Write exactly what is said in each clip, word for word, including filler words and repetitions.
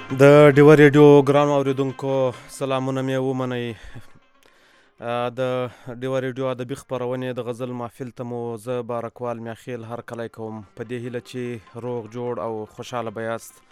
د ډیوه ریډیو ګرانو اوریدونکو سلامونه مې ومنئ. د ډیوه ریډیو ادبي خپرونې د غزل محفل ته مو زه بارکوال میاخیل هرکلی کوم په دې هیله چې روغ جوړ او خوشحاله به یاست.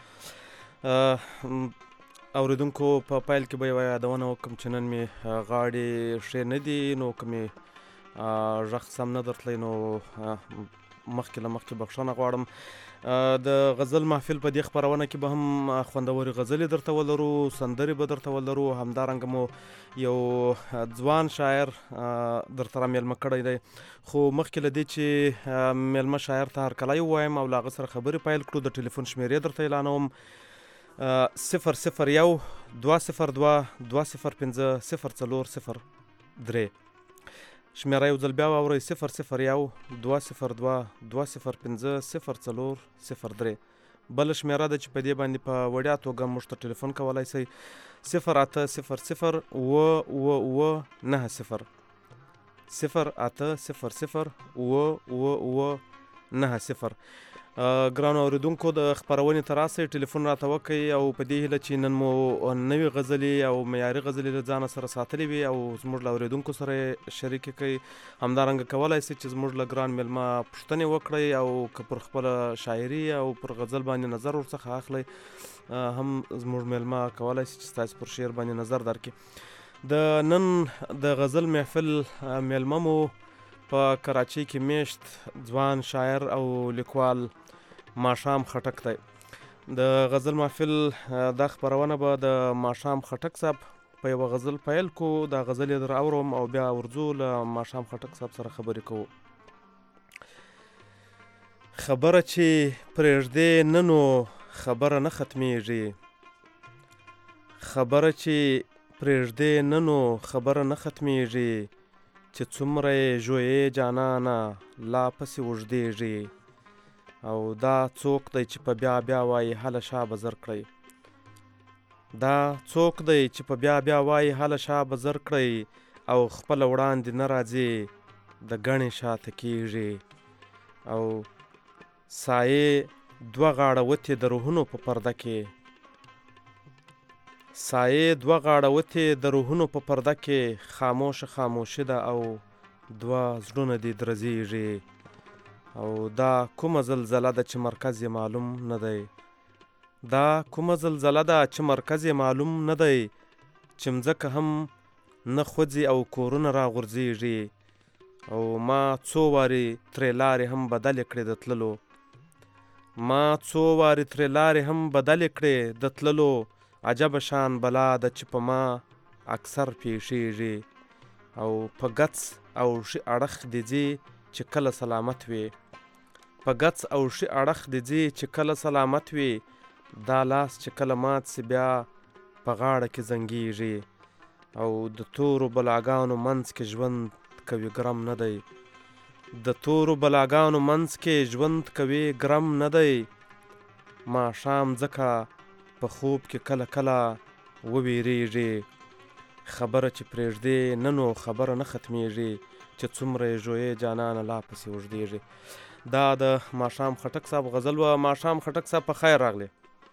اوریدونکو په پیل کې به یوه یادونه وکړم چې نن مې غاړې ښې نه دي، نو که مې غږ سم نه درتلی نو مخکې له مخکې بخښنه غواړم. د غزل محفل په دې خپرونه کې به هم خوندورې غزلې درته ولرو، سندرې به درته ولرو، همدارنګه مو یو ځوان شاعر درته را میلمه کړی دی. خو مخکې له دې چې میلمه شاعر ته هرکلی ووایم او له هغه سره خبرې پیل کړو، د ټلیفون شمېرې درته اعلانوم: صفر صفر یو دوه صفر دوه دوه صفر پنځه صفر څلور صفر درې. شمېره یو ځل بیا واورئ: صفر صفر یو دوه صفر دوه دوه صفر پنځه صفر څلور صفر درې. بله شمېره ده چې په دې باندې په وړیا توګه موږ ته ټلیفون کولی شئ: صفر اته صفر صفر اوه اوه اوه نهه صفر. صفر اته صفر صفر اوه اوه اوه نهه صفر. ګرانو اورېدونکو د خپرونې ته راسئ، ټلیفون راته وکئ او په دې هیله چې نن مو نوې غزلې او معیاري غزلې له ځانه سره ساتلې وي او زموږ له اورېدونکو سره یې شریکې کړئ. همدارنګه کولی شئ چې زموږ له ګران میلمه پوښتنې وکړئ او که پر خپله شاعري او پر غزل باندې نظر ورڅخه اخلئ هم زموږ میلمه کولی شي چې ستاسې پر شعر باندې نظر درکړي. د نن د غزل محفل میلمه مو په کراچۍ کې میشت ځوان شاعر او لیکوال ماښام خټک دی. د غزل محفل دا خپرونه به د ماښام خټک صاحب په یوه غزل پیل کو. دا غزل یې در اورم او بیا ورځو له ماښام خټک صاحب سره خبرې کوو. خبره چې پرېږدې نه نو خبره نه ختمیږي، خبره چې پرېږدې نه نو خبره نه ختمیږي، چې څومره یې ژویې جانانه لا پسې اوږدېږي. او دا څوک دی چې په بیا بیا وایي هله شا به زر کړئ، دا څوک دی چې په بیا بیا وایي هله شا به زر کړئ، او خپله وړاندې نه راځي د ګڼې شاته کېږي. او سایې دوه غاړه وتې د روحونو په پرده کې، سایې دوه غاړه وتې د روحونو په پرده کې، خاموشه خاموشي ده او دوه زړونه دې درزیږي. او دا کومه زلزله ده چې مرکز یې معلوم نه دی، دا کومه زلزله ده چې مرکز یې معلوم نه دی، چې مځکه هم نه خوځي او کورونه را غورځېږي. او ما څو وارې ترې لارې هم بدلې کړې د تللو، ما څو وارې ترې لارې هم بدلې کړې د تللو، عجبه شان بلا ده چې په ما اکثر پیښیږي. او په ګڅ او ښي اړخ دې ځي چې کله سلامت وي، په ګڅ او ښي اړخ دې ځي چې کله سلامت وي، دا لاس چې کله مات سي بیا په غاړه کې زنګېږي. او د تورو بلاګانو منځ کې ژوند کوي ګرم نه دی، د تورو بلاګانو منځ کې ژوند کوي ګرم نه دی. ماښام ځکه په خوب کې کله کله وویریږي، خبره چې پرېږدې نه نو خبره نه ختمیږي، چې څومره یې ژویې جانانه لا پسې اوږدېږي. دا د ماښام خټک صاحب غزل وه. ماښام خټک صاحب په خیر راغلی.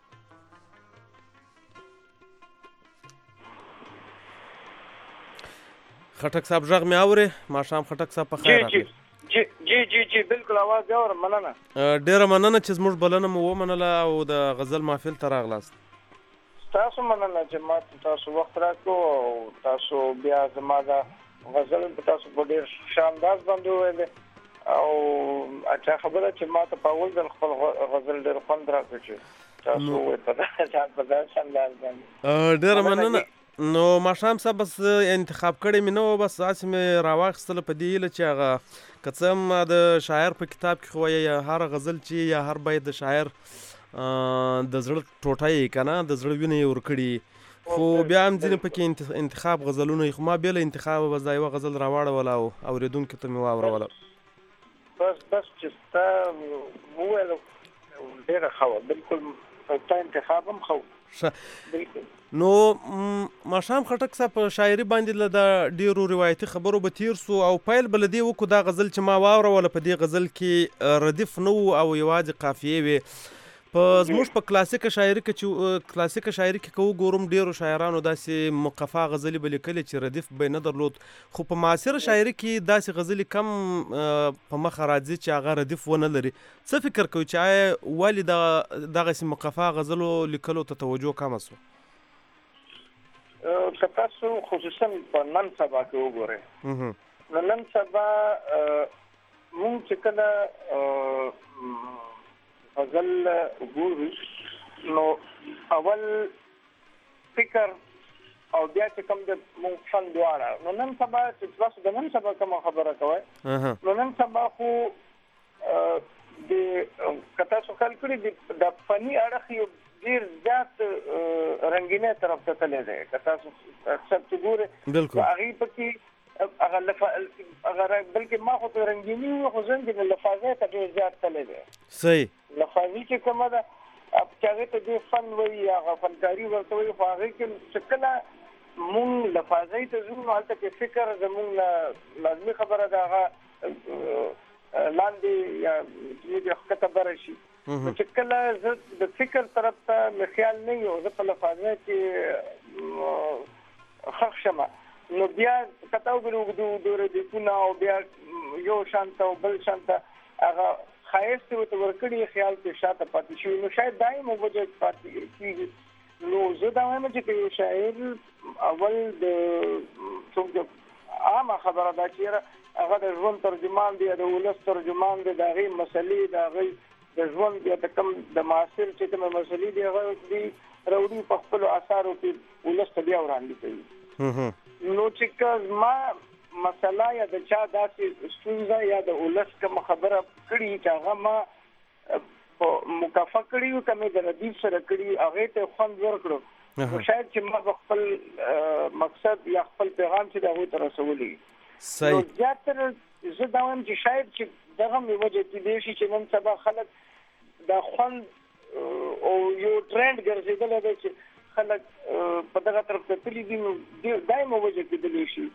خټک صاحب غږ مې اورې؟ ماښام خټک صاحب په خیر راغلی. جی جی جی جی بالکل اواز یې اورم. مننه، ډېره مننه چې زموږ بلنه مو ومنله او د غزل محفل ته راغلاست. تاسو مننه چې ما تاسو وخت راکړو او تاسو بیا زما دا غزل په تاسو په ډېر ښه انداز باندې وویلې او اچھا خبره چې ما ته په اول ځل خپل غزل ډېر خوند راکړ چې تاسو وویل په داسې انداز باندې. ډېره مننه. نو ماښام صاحب بس انتخاب کړی مې نه و، بس هسې مې راواخیستله په دې هیله چې هغه که څه هم د شاعر په کتاب کې خو یا هر غزل چې یا هر بیت د شاعر د زړه ټوټه یې که نه د زړه وینه یې ورکړي، خو بیا هم ځینې پکې انتخاب غزلونه خو ما بېله انتخابه بس دا یوه غزل راواړوله او اورېدونکو ته مې واوروله. بس بس چې ستا وویل ډېره ښه وه، بلکل ستا انتخاب هم ښه و. نو ماښام خټک صاحب په شاعري باندې له د ډېرو روایتي خبرو به تیر سو او پیل به له دې وکړو دا غزل چې ما واوروله په دې غزل کې ردیف نه و او یوازې قافیې وې. په زموږ په کلاسیکه شاعري کې چې کلاسیکه شاعري کې که وګورم ډېرو شاعرانو داسې مقفا غزلې به لیکلې چې ردیف به یې نه درلود، خو په معاصره شاعري کې داسې غزلې کم په مخه راځي چې هغه ردیف ونه لري. څه فکر کوئ چې آیا ولې دغه دغسې مقفا غزلو لیکلو ته توجه کمه سوه؟ که تاسو خصوصا په نن سبا کې وګورئ، نو نن سبا مونږ چې کله غزل وګورو نو اول فکر او بیا چې کوم د مونږ فن دواړه، نو نن سبا چې تاسو د نن سبا کومه خبره کوئ، نو نن سبا خو د که تاسو خیال کړي د فني اړخ یو ډیر زیات رنګینه طرف ته تللی دی. که تاسو اکثر چې ګورئ هغې پکې هغه هغه بلکې ما خو ته رنګیني وي، خو زنګ لفاظۍ ته ډېر زیات تللی دی. صحیح لفاظي چې کومه ده چې هغې ته ډېر فن وایي، هغه فنکاري ورته وایي، خو هغې کې چې کله مونږ لفاظۍ ته ځو نو هلته کې فکر زمونږ نه لازمي خبره ده هغه لاندې یا ښکته بره شي. نو چې کله زه د فکر طرف ته مې خیال نه وي او زه په لفاظۍ کې ښخ شمه، نو بیا که تا وګورې د ردیفونه او بیا یو شان ته او بل شان ته هغه ښایست یې ورته ورکړي، خیال کې شاته پاتې شوي، نو شاید دا یې وجه پاتې کېږي. نو زه دا وایم چې که یو شاعر اول د څوک عامه خبره ده چې هغه د ژوند ترجمان دی، د ولس ترجمان دی، د هغې مسلې د هغې د ژوند یا د کوم د معاصر چې کومه مسلې دي هغه دي راوړي په خپلو اثارو کې ولس ته بیا وړاندې کوي. نو چې که ما مسله یا د چا داسې ستونزه یا د ولس کومه خبره کړي چې هغه ما په مکافه کړي وي، که مې د ردیف سره کړي هغې ته خوند ورکړو، نو شاید چې ما په خپل مقصد یا خپل پیغام چې د هغوی ته رسولی. نو زیاتره زه دا وایم چې شاید چې دغه مې وجه کېدی شي چې نن سبا خلک دا خوند او یو ټرینډ ګرځېدلی دی چې خلک په دغه طرف ته تللي دي، نو دا یې مې وجه کېدلی شي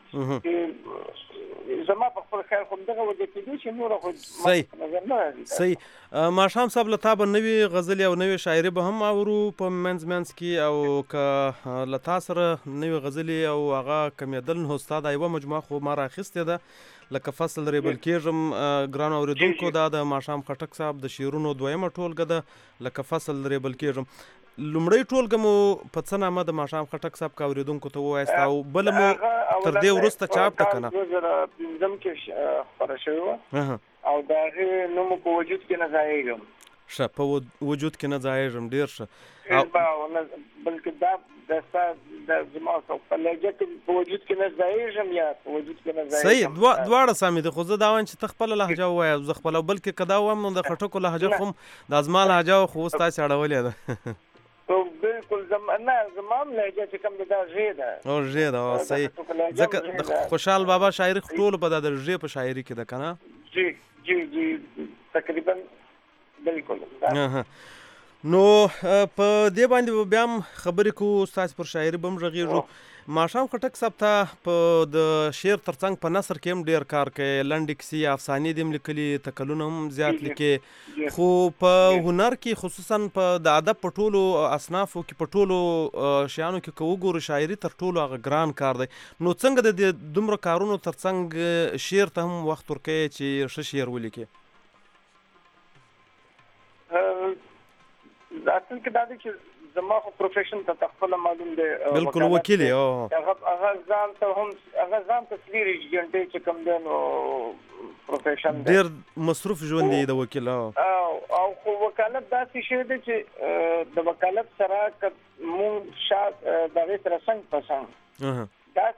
چې زما په خپل خیال خو دغه وجه کېدی شي، نوره خو نظر نه راځي. صحیح. ماښام صاحب له تا به نوې غزلې او نوې شاعري به هم اورو په منځ منځ کې، او که له تا سره نوې غزلې او هغه کمیدل نو ستا دا یوه مجموعه خو ما راخیستې ده لکه فصل ریبل کېږم. ګرانو اورېدونکو دا د ماښام خټک صاحب د شعرونو دویمه ټولګه ده، لکه فصل ریبل کېږم. لومړی ټولګه مو په څه نامه د ماښام خټک صاحب که اورېدونکو ته ووایاست، او بله مو تر دې وروسته چاپ ته که نه دوه زره پنځم کې خپره شوې وه، او د هغې نوم په وجود کې نه ځایېږم. ښه، په وجود کې نه ځایېږم، ډېر ښه. بلکې دا د ستا د زما په لهجه کې په وجود کې نه ځایېږم یا په وجود کې نه ځایېږم. صحیح، دواړه سمې دي، خو زه دا وایم چې ته خپله لهجه ووایه زه خپله، بلکې که دا ووایم نو د خټکو لهجه خو هم دا زما لهجه خو اوس تاسې اړولې ده. بالکل زما نه زما هم لهجه چې کوم دا ژې ده. او ژې ده، صحیح. ځکه د خوشحال بابا شاعري خو ټولو په دا د ژې په شاعري کې ده که نه؟ جی جی جی تقریبا بالکل. نو په دې باندې بیا هم خبرې کوو، ستاسې پر شاعري به هم غږېږو. ماښام خټک صاحب ته په د شعر ترڅنګ په نثر کې هم ډېر کار کوي، لنډې کیسې افسانې دې هم لیکلي، تکلونه هم زیات لیکي، خو په هنر کې خصوصا په د ادب په ټولو اصنافو کې په ټولو شیانو کې که وګورو شاعري تر ټولو هغه ګران کار دی. نو څنګه د دې دومره کارونو ترڅنګ شعر ته هم وخت ورکوي چې ښه شعر ولیکي؟ اصل کې دا دی چې زما خو پروفیشن ته خپله معلوم دی، بالکل وکیل یې. هغه ځان ته هم هغه ځان ته څلېرویشت غنټې چې کوم دی نو پروفیشن دی، ډېر مصروف ژوند دی د وکیل. او خو وکالت داسې شی دی چې د وکالت سره که مونږ شاید د هغې سره څنګ په څنګ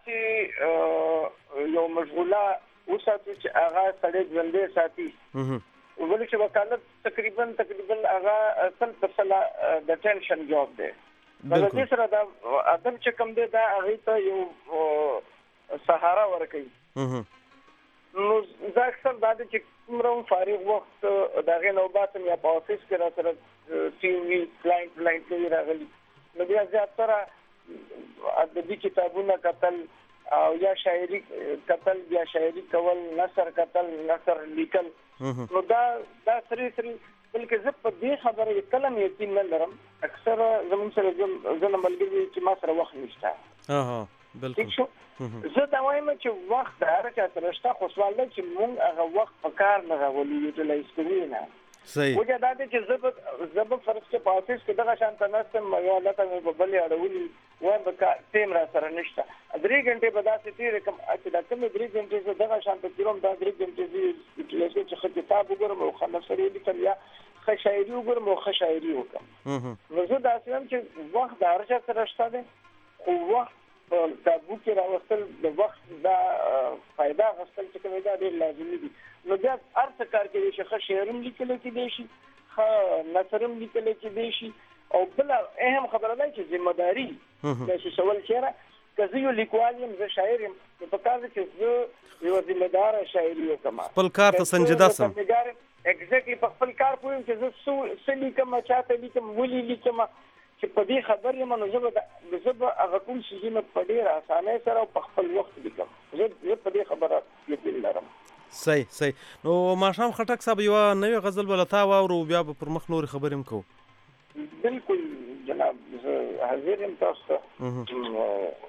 داسې یو مشغوله وساتو چې هغه سړی ژوندی ساتي، ولې چې وکالت تقریبا تقریبا هغه سل په سله د ټینشن جاب دی. د دې سره د ادب چې کوم دی دا هغې ته یو سهارا ورکوي. نو زه اکثر دا دی چې څومره هم فارغ وخت د هغې نه وباسم یا په افس کې را سره ټیم وي کلاینټ کلاینټ کوي راغلي، نو بیا زیاتره ادبي کتابونه کتل او یا شاعري کتل، بیا شاعري کول، نثر کتل، نثر لیکل، نو دا دا سری سری بلکې زه په دې خبره کله مې یقین نه لرم اکثره زموږ سره ځنه ملګري چې ما سره وخت نشته اها بالکل زه دا وایم چې وخت د هر چا سره شته خو سوال دی چې موږ هغه وخت په کار نه راولو یوټیلایز کوو نه صحیح وجه دا دی چې زه به زه به فرض کې په افیس کې دغه شان ته ناستم یا لکه مې په بلې اړولي وایم به ټیم را سره نشته درې غنټې به داسې تېرې کړم چې دا کومې درې غنټې زه دغه شان ته تېروم دا درې غنټې زه یوټیلایز کوم چې ښه کتاب وګورم او ښه نثر ولیکم یا ښه شاعري وګورم او ښه شاعري وکړم نو زه داسې وایم چې وخت د هر چا سره شته دی خو وخت په تابو کې راوستل د وخت دا فائدہ غوښتل چې کومه دا ډېر لازمي دي نو بیا هر څه کار کوي چې ښه شعر هم لیکل کېدی شي ښه نثر هم لیکل کېدی شي او بل اهم خبره ده چې ذمہ داری د شول شعر که زه یو لیکوال یم زه شاعر یم په کار چې زه یو ذمہ دار شاعري وکم خپل کار ته سنجیده سم اګزیکټلی په خپل کار پوهیم چې زه څه لیکم چاته لیکم ولې لیکم چې په دې خبر یم نو زه به زه به هغه ټول شیونه په ډېر اسانۍ سره په خپل وخت لیکم زه په دې خبره یقین لرم صحیح صحیح نو ماښام خټک صاحب یوه نوې غزل به له تا واورو بیا به پر مخ نورې خبرې هم کوو بالکل جناب زه حاضر یم تاسو ته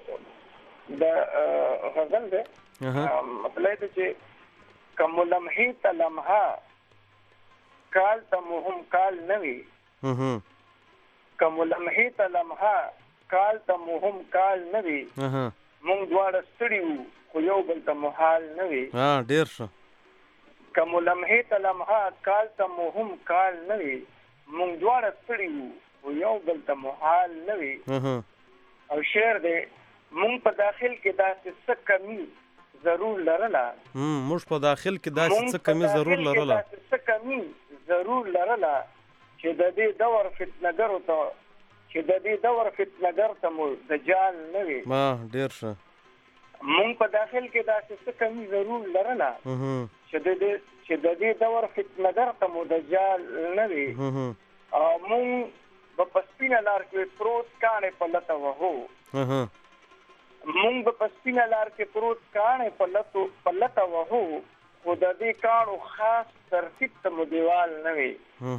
دا غزل دی مطلب دی چې که ملمحې ته لمحه کال ته مهم کال نه وي که ملمحې ته لمحه کال ته مهم کال نه وي مونږ دواړه ستړي وو خو یو بل ته محال نه وي ډېر ښه که ملمحې ته لمحه کال ته مهم کال نه وي مونږ دواړه ستړي وو خو یو بل ته محال نه وي او شعر دی مونږ په داخل کې داسې څه کمی ضرور لرله موږ په داخل کې داسې څه کمی ضرور لرله څه کمی ضرور لرله چې د دې دور فتنهګرو ته چې د دې دور فتنهګر ته مو دجال نه وي ما ډېر ښه مونږ په داخل کې داسې څه کمی ضرور لرله چې د دې چې د دې دور فتنهګر ته مو دجال نه وي او مونږ به په سپینه لار کې پروت کاڼې په لته وهو مونږ به په سپینه لار کې پروت کاڼې په لتو په لته وهو خو د دې کاڼو خاص ترتیب ته مو دیوال نه وي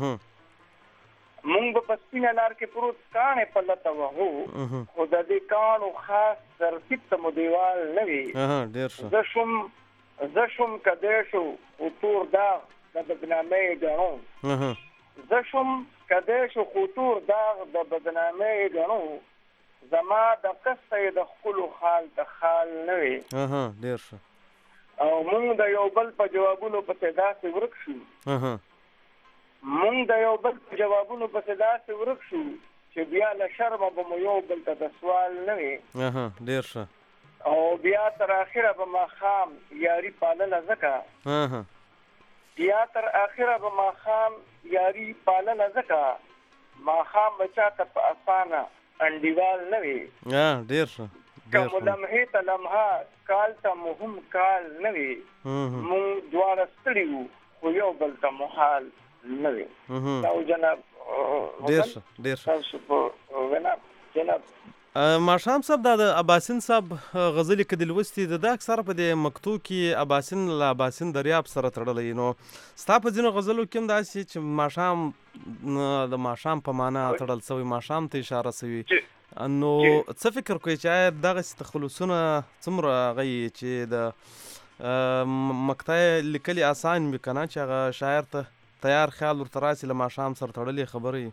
مونږ به په سپینه لار کې پروت کاڼې په لته وهو خو د دې کاڼو خاص ترتیب ته مو دیوال نه وي زه شوم زه شوم کدی شو خو تور داغ د بدنامۍ ګڼو زه شوم کدی شو خو تور داغ د بدنامۍ ګڼو زما د قصه یې د ښکلو خال ته خال نه وي ډېر ښه او مونږ د یو بل په جوابونو پسې داسې ورک شو مونږ د یو بل په جوابونو پسې داسې ورک شو چې بیا له شرمه به مو یو بل ته د سوال نه وي ډېر ښه او بیا تر اخره به ماښام یاري پالله ځکه بیا تر اخره به ماښام یاري پالله ځکه ماښام به چاته په اسانه انډیوال نه وي ډېر ښه که ملمحې ته لمحه کال ته مهم کال نه وي مونږ دواړه ستړي وو خو یو بل ته محال نه وي دا جناب ډېر ښه ډېر ښه تاسو په وینا جناب ماښام صاحب دا د اباسین صاحب غزلې که دې لوستي د ده اکثره په دې مکتوب کې اباسین له اباسین دریاب سره تړلی نو ستا په ځینو غزلو کې هم داسې چې ماښام د ماښام په معنا تړل سوی ماښام ته اشاره سوي نو څه فکر کوئ چې آیا دغسې تخلصونه څومره هغه چې د مقطع لیکلي اسان وي که نه چې هغه شاعر ته تیار خیال ورته راسي له ماښام سره تړلې خبرې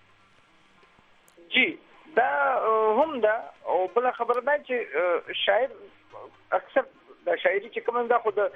جی دا هم ده او بله خبره ده چې شاعر اکثر د شاعري چې کوم ده خو د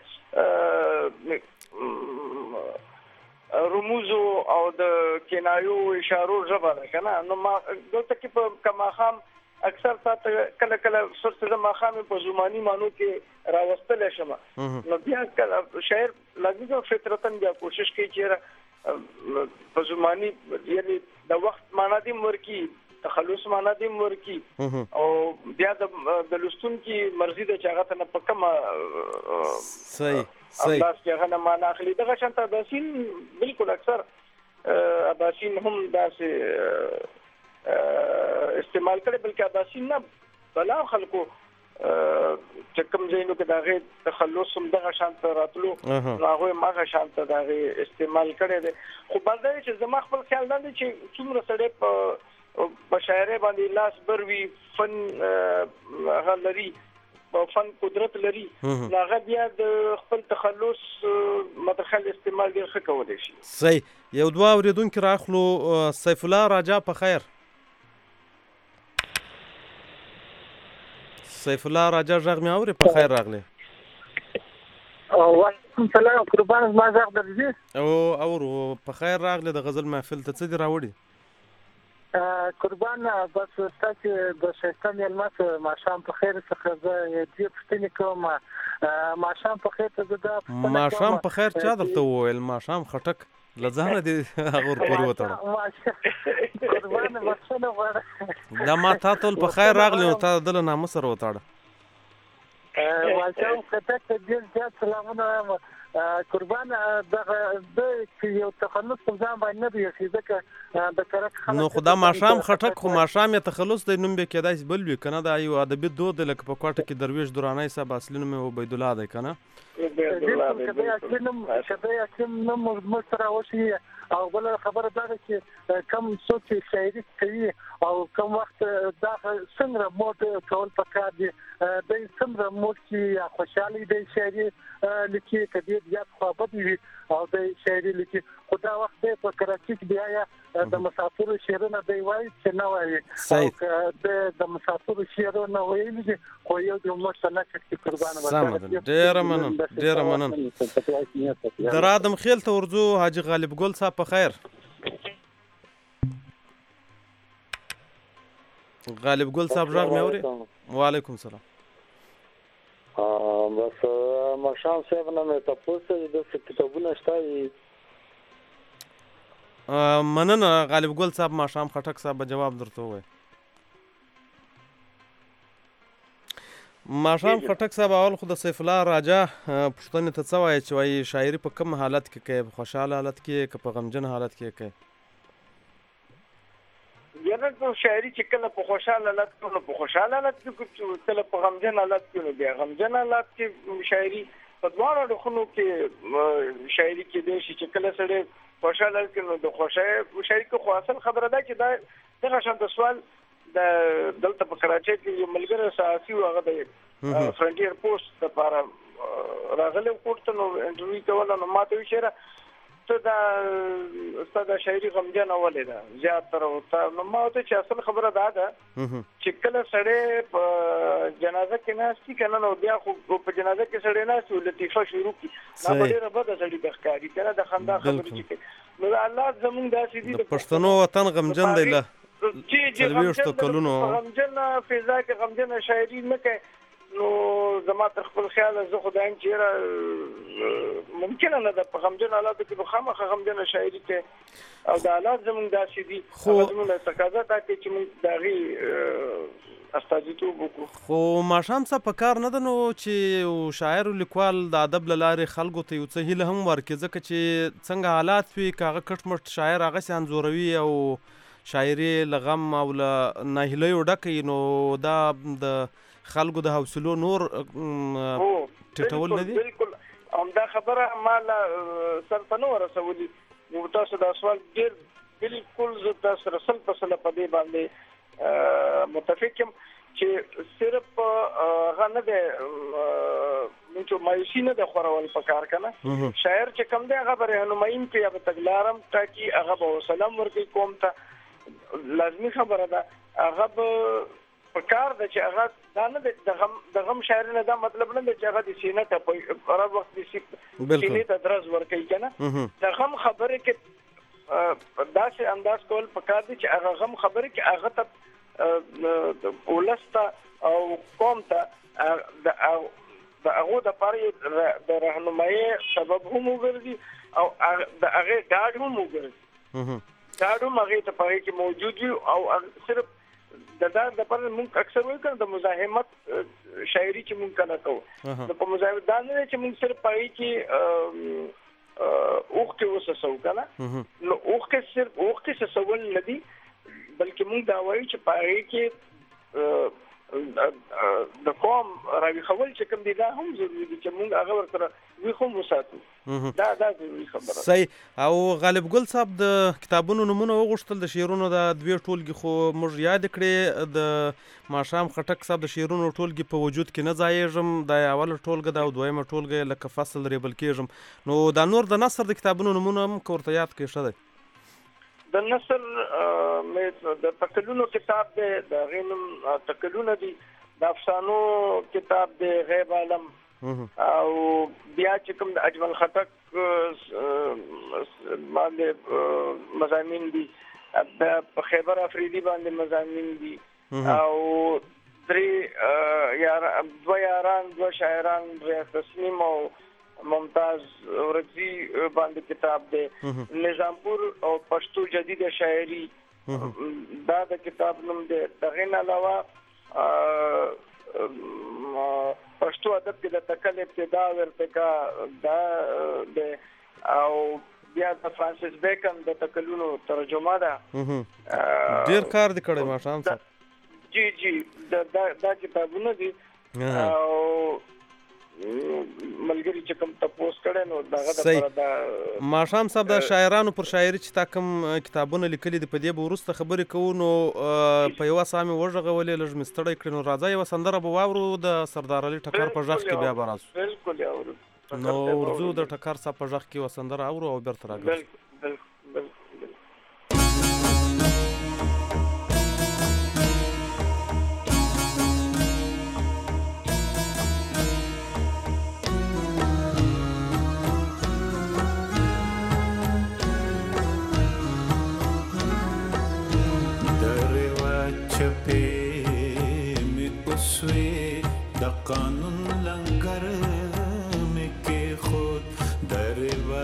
رموزو او د کنایو اشارو ژبه ده که نه نو ما دلته کې په ماښام اکثر ساته کله کله سر د ماښام په زماني مانو کې راوستلی شم نو بیا کله شاعر لازمي فطرتاً بیا کوشش کوي چې په زماني یعنی د وخت معنا دې ورکي تخلص معنا دې ورکي او بیا د لوستونکي مرضي ده چې هغه ته نه په کومه صحیح صحیح انداز کې هغه نه معنا اخلي دغه شان ته اباسین بالکل اکثر اباسین هم داسې استعمال کړي بلکې اباسین نه بلا خلکو چې کوم ځایونو کې دغه تخلص هم دغه شانت راتلو هغه ماغه شانت دغه استعمال کړي دي خو بلدای چې زما خپل خیال نه دي چې څومره سړی په په شاعرۍ باندې لاس بروي فن هغه لري فن قدرت لري هغه بیا د خپل تخلص مدخل استعمال ډیر ښه کولای شي. صحیح. یو دوه اوریدونکو راخلو. سیف الله راجا په خیر. سیف الله راجا غږ مې اوري؟ په خیر راغلی. وعلیکم سلام. قربان ما غږ درځي او اورو په خیر راغلی. د غزل محفل ته څه دی راوړي؟ قربان بس تاسو د شیطان ملمت ماشام په خیر څخه زه دې پښتنې کوم. ماشام په خیر ته زه ماشام په خیر چا درته وویل؟ ماشام خټک لزانه دې هغه پورې وتړه. قربان بخښنه غواړم. دا ما تا ټول په خیر راغلی نو تا دله نامه سره وتړه. ماشام خټک ته ډېر زیات سلامونه وایم. قربان دغه د یو تخلص په ځان باندې نه دی چې ځکه د کرک خلک نو خدا ماشام خټک خو ماشام یې تخلص دی نوم به کېدای بل وي کنه. دا یو ادبي دود لکه په کوټه کې درویش دراني صاحب اصلي نوم عبید الله دی کنه. کله چې نوم مستر اوسي او بل خبره دا ده چې کم څوک شاعري کوي او کم وخت دا څنګه موډ کول پکار دي د څنګه موډ کې خوشحالي د شاعري لیکي کدي زیات خوابت وي او د شاعري لیکي خدا وخت په کراچۍ کې بیا د مسافرو شعرونه دی وایي چې نه وایي او د مسافرو شعرونه وایي خو یو د موږ نه چې قربان وکړي. ډېر مننه ډېر مننه. درادم خیل ته ورځو. حاجی غالب ګل صاحب په خیر. غالب ګل صاحب راغ مې اوري؟ وعلیکم السلام. بس ماشام صاحب نه مې تاسو ته د کتابونو شته؟ مننه غالب ګل صاحب. ماشام خټک صاحب جواب درته وای. ماشام خټک صاحب اول خو د سیف الله راجا پښتنه ته څه وایي چې وایي شاعري په کوم حالت کې کوي؟ په خوشاله حالت کې که په غمجن حالت کې کوي؟ یعنی په شاعري چې کله په خوشاله حالت کې نو په خوشاله حالت کې کله په غمجن حالت کې نو بیا غمجن حالت کې شاعري په دواړو ډولونو کې شاعري کې دی چې کله سره خوشاله حالت کې نو د خوشاله شاعري کې خو اصل خبره ده چې دا دغه شان د سوال د دلته په کراچۍ کې یو ملګری صحافي و هغه د فرنټیر پوسټ لپاره راغلی کوټه نو انټرویو کوله نو ماته وی شعر ته دا استاد شاعري غمجن اولې ده زیات تر او نو ما ته چې اصل خبره ده ده چې کله سړی په جنازه کې ناشتي کنه نو بیا خو په جنازه کې سړی ناشتي لطیفه شروع کی نه ډیره بده سړی بخکاری کنه د خندا خبرې چې نو الله زمونږ داسې دي د پښتنو وطن غمجن دی له چې غمجن فضا کې غمجن شاعري نه کوي نو زما تر خپل خیال زه خدایم چې ممکن نه ده په غمجن حالاتو کې خامخا غمجن شاعري کوي او د حالات زمونږ داسې دي زمونږ تقاضا دا کوي چې موږ د هغې استازیتوب وکړو. خو ماښام څه په کار نه ده نو چې شاعر او لیکوال د ادب له لارې خلکو ته یو څه هیله هم ورکړي ځکه چې څنګه حالات وي که هغه کټ مټ شاعر هغسې انځوروي او شاعري له غم او له ناهیلیو ډکه نو دا د خلکو د حوصلو نور ټیټول نه دي؟ بالکل همدا خبره ما له سر ته نه ورسولي نو تاسو دا سوال ډېر بالکل زه تاسو سره سل په سله په دې باندې متفق یم چې صرف هغه نه دی موږ مایوسي نه ده خورول پکار کنه. شاعر چې کم دی هغه به رهنمایي کوي هغه تګلارم ټاکي هغه به حوصله ورکوي قوم ته لازمي خبره ده هغه به پکار ده چې هغه دا نه د غم د غم شاعر نه دا مطلب نه دی چې هغه د سینې ته په هر وخت د سینې ته درز ورکوي کنه. د غم خبره کې داسې انداز کول پکار دي چې هغه غم خبره کې هغه ته ولسته او قوم ته د هغه د پاره د راهنمایي سبب هم وګرځي او د هغه ډاډ هم وګرځي. ډاډ هم هغه ته پاره کې موجود وي او صرف د دا د پر موږ اکثر وایو کنه د مزاحمت شاعري چې موږ کنه کوو د په مزاحمت دا نه چې موږ صرف پاره کې اوخ کې وسسو کنه نو اوخ کې صرف اوخ کې سسول ندي بلکې موږ دا وایو چې پاره کې د قوم راوي خول چې کوم دي دا هم ضروري دي چې موږ هغه ورته وی خو وساتو دا دا ضروري خبره صحیح. او غالب ګل صاحب د کتابونو نمونه وغوښتل د شعرونو د دوی ټولګي خو موږ یاد کړې د ماښام خټک صاحب د شعرونو ټولګي په وجود کې نه ځایږم د اول ټولګه دا او دویمه ټولګه لکه فصل ریبل کېږم نو دا نور د نثر د کتابونو نمونه هم ورته یاد کړئ ښه دی. د نثر مې د تکلونو کتاب دی د غینم تکلونه دي د افسانو کتاب دی غیب عالم او بیا چې کوم د اجمل خټک باندې مضامین دي په خیبر افریدي باندې مضامین دي او درې یار دو یاران دو شاعران ریاض تسنیم او ممتاز ورزی باندې کتاب دی نظامپور او پښتو جدید شاعری دا د کتاب نوم دی. دغه نه علاوه پښتو ادب کې د تکل ابتدا او ارتقا دا دی او بیا د فرانسیس بیکن د تکلونو ترجمه ده. ډیر کار دی کړی ماښام صاحب. جی جی دا دا کتابونه دي او ملګری چې کوم تاسو کړه نو دغه د پر دا ماښام صاحب د شاعرانو پر شاعري چې تا کوم کتابونه لیکلي دي په دې به وروسته خبرې کوو نو په یوه ساه مې وغږولې لږ مې ستړی کړې نو راځه یوه سندره به واورو د سردار علي ټکر په غږ کې بیا به راشو. بالکل اورو نو ورځو د ټکر صاحب په غږ کې یوه سندره اورو او بیرته راګرځو. قانون لنگر میں کے خود در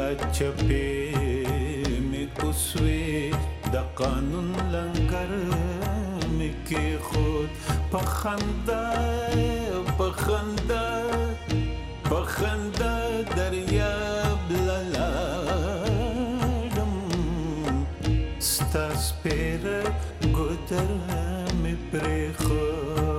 چپے میں اسوے دا قانون لنگر میں کے خود پخندہ پخندہ پخندہ دریاب للادم ستاس پیر گدر میں پری خود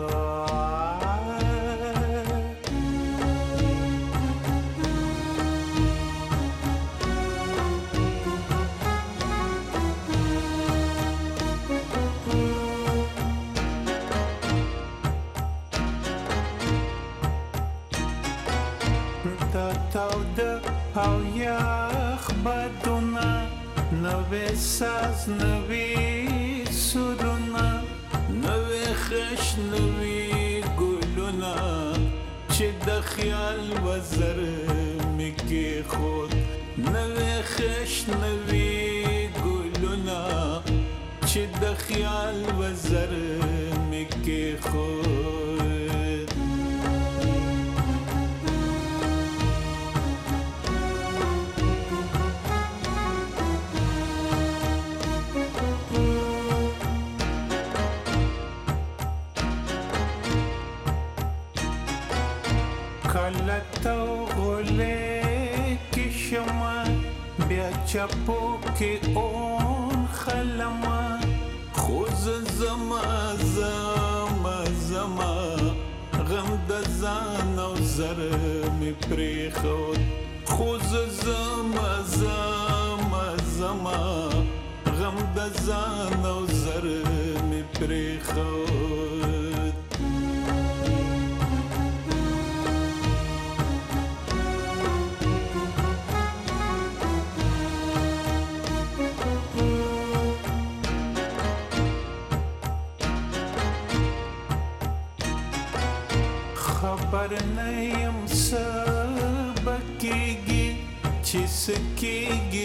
او یخ بدونه نوې ساز نوې سرونه نوې خش نوې ګلونه چې د خیال وزر مې کې خود نوې خش نوې ګلونه چې د خیال وزر مې کې خود چپو کې اون خلما خوز زما زما زما غم د ځان او زر می پرې خود خوز زما زما زما غم د ځان او زر می پرې خود خبر نیم سبکیگی چی سکیگی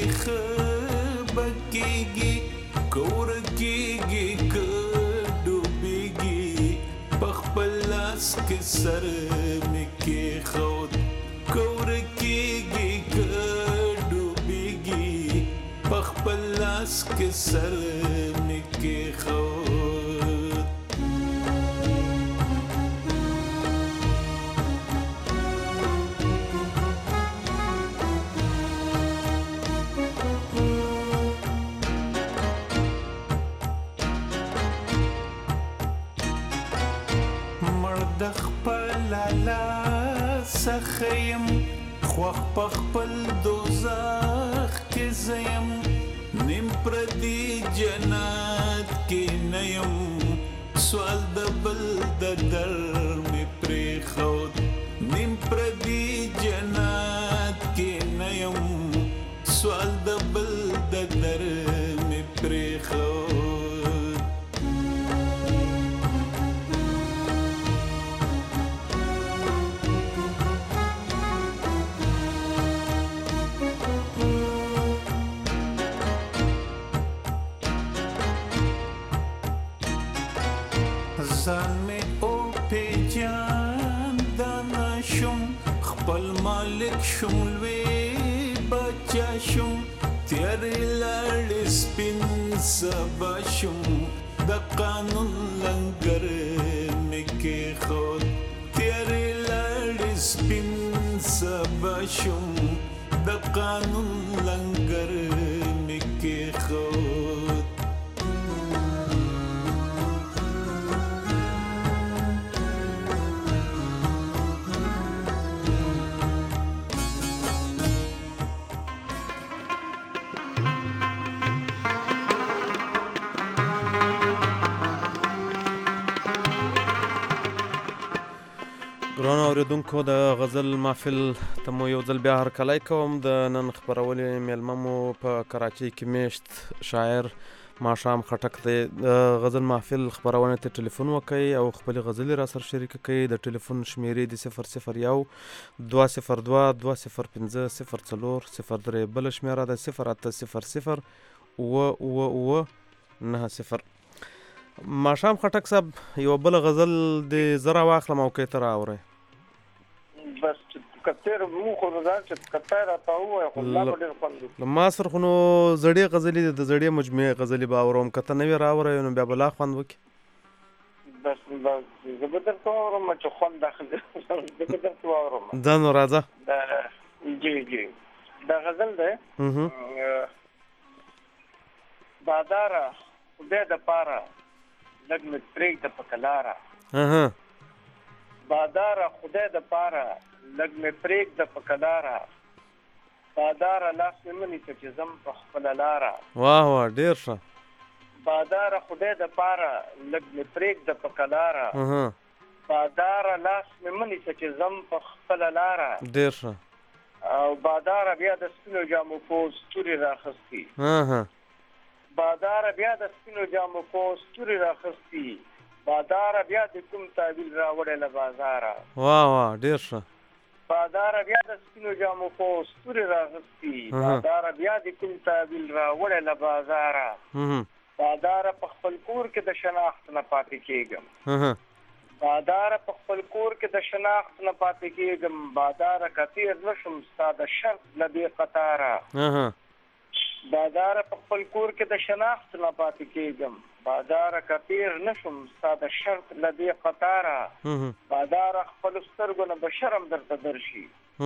خبکیگی کورکیگی کدوبیگی پخپلاس کے سر میں کی خود کورکیگی کدوبیگی پخپلاس کے سر میں کی خود د خپل لاس خیم خوخ په خپل دوزخ کې زیم نیم پردي جنت کې نیم سوال د بل د در می پرې خود نیم پردي جنت کې نیم سوال د بل د در می پرې خود ځان می او پیجان دانا شم خپل مالک شم لوی بچا شم تیرې لړ سپین سبا شم د قانون لنګر می کې خود تیرې لړ سپین سبا شم د قانون لنګر می کې خود ګرانو اورېدونکو د غزل محفل ته مو یو ځل بیا هرکلی کوم د نن خپرولې میلمه مو په کراچۍ کې میشت شاعر ماښام خټک دی. د غزل محفل خپرونې ته ټلیفون وکئ او خپلې غزلې را سره شریکه کړئ. د ټلیفون شمیرې د صفر صفر یو دوه صفر دوه دوه صفر پنځه صفر څلور صفر درې بله شمیره ده صفر اته صفر صفر اوه اوه اوه نهه صفر. ماښام خټک صاحب یوه بله غزل د زه راواخلم او که ته راوړئ. بس کتر مو خو دا چې کتر راته ووایه خو لا به ډېر خوند وکړي. له ما سره خو نو زړې غزلې دي د زړې مجموعې غزلې به اورم که ته نوې راوړئ نو بیا به لا خوند وکړي. بس زه به درته واورم چې خوند اخلي زه به درته واورم. ځه نو راځه. جی جی دا غزل دی باداره خدای د پاره لږ مې پرېږده په کلاره باداره خدای د پاره لږ مې پرېږده په کلاره باداره لاس مې مه نیسه چې ځم په خپله لاره. واه واه ډېر ښه. باداره خدای د پاره لږ مې پرېږده په کلاره باداره لاس مې مه نیسه چې ځم په خپله لاره. ډېر ښه. او باداره بیا د سپینو جامو په ستوري راخستي باداره بیا د سپینو جامو په ستوري راخستي باداره بیا د کوم تعویل راوړی له بازاره. واه واه ډېر ښه. باداره بیا د سپینو جامو په ستوري راغستي باداره بیا د کوم تعویل راوړی له بازاره. باداره په خپل کور کې د شناخت نه پاتې کېږم باداره په خپل کور کې د شناخت نه پاتې کېږم باداره که تېر نه شم ستا د شرط له بې قطاره. باداره په خپل کور کې د شناخت نه پاتې کېږم باداره که تېر نه شم ستا د شرط له بې قطاره. باداره خپلو سترګو نه به شرم درته درشي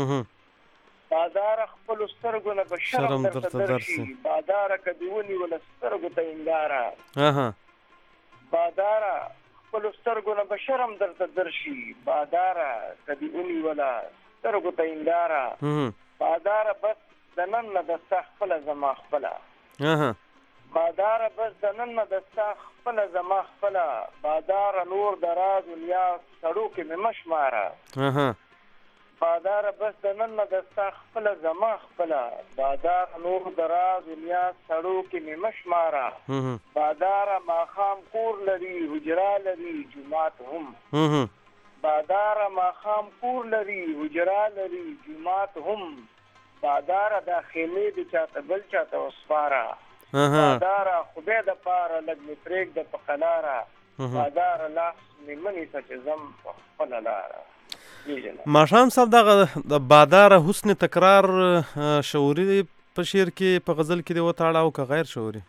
باداره خپلو سترګو نه به شرم درته درشي باداره که دې ونیوله سترګو ته هنداره باداره خپلو سترګو نه به شرم درته درشي باداره که دې ونیوله سترګو ته هنداره. باداره بس د نن نه د ستا خپله زما خپله باداره بس د نن نه د ستا خپله زما خپله باداره نور د را دنیا سړو کې مې مه شماره باداره بس د نن نه د ستا خپله زما خپله باداره نور د را دنیا سړو کې مې مه شماره. باداره ماښام کور لري حجره لري جومات هم باداره ماښام کور لري حجره لري جومات هم باداره دا خیمې د چاته بل چاته وسپاره باداره خدای د پاره لږ مې پرېږده په قلاره باداره لاس مې مه نیسه چې ځم په خپله لاره. ماښام صاحب دغه د باداره حسن تکرار شعوري په شعر کې په غزل کې دی وتاړه او که غیر شعوري؟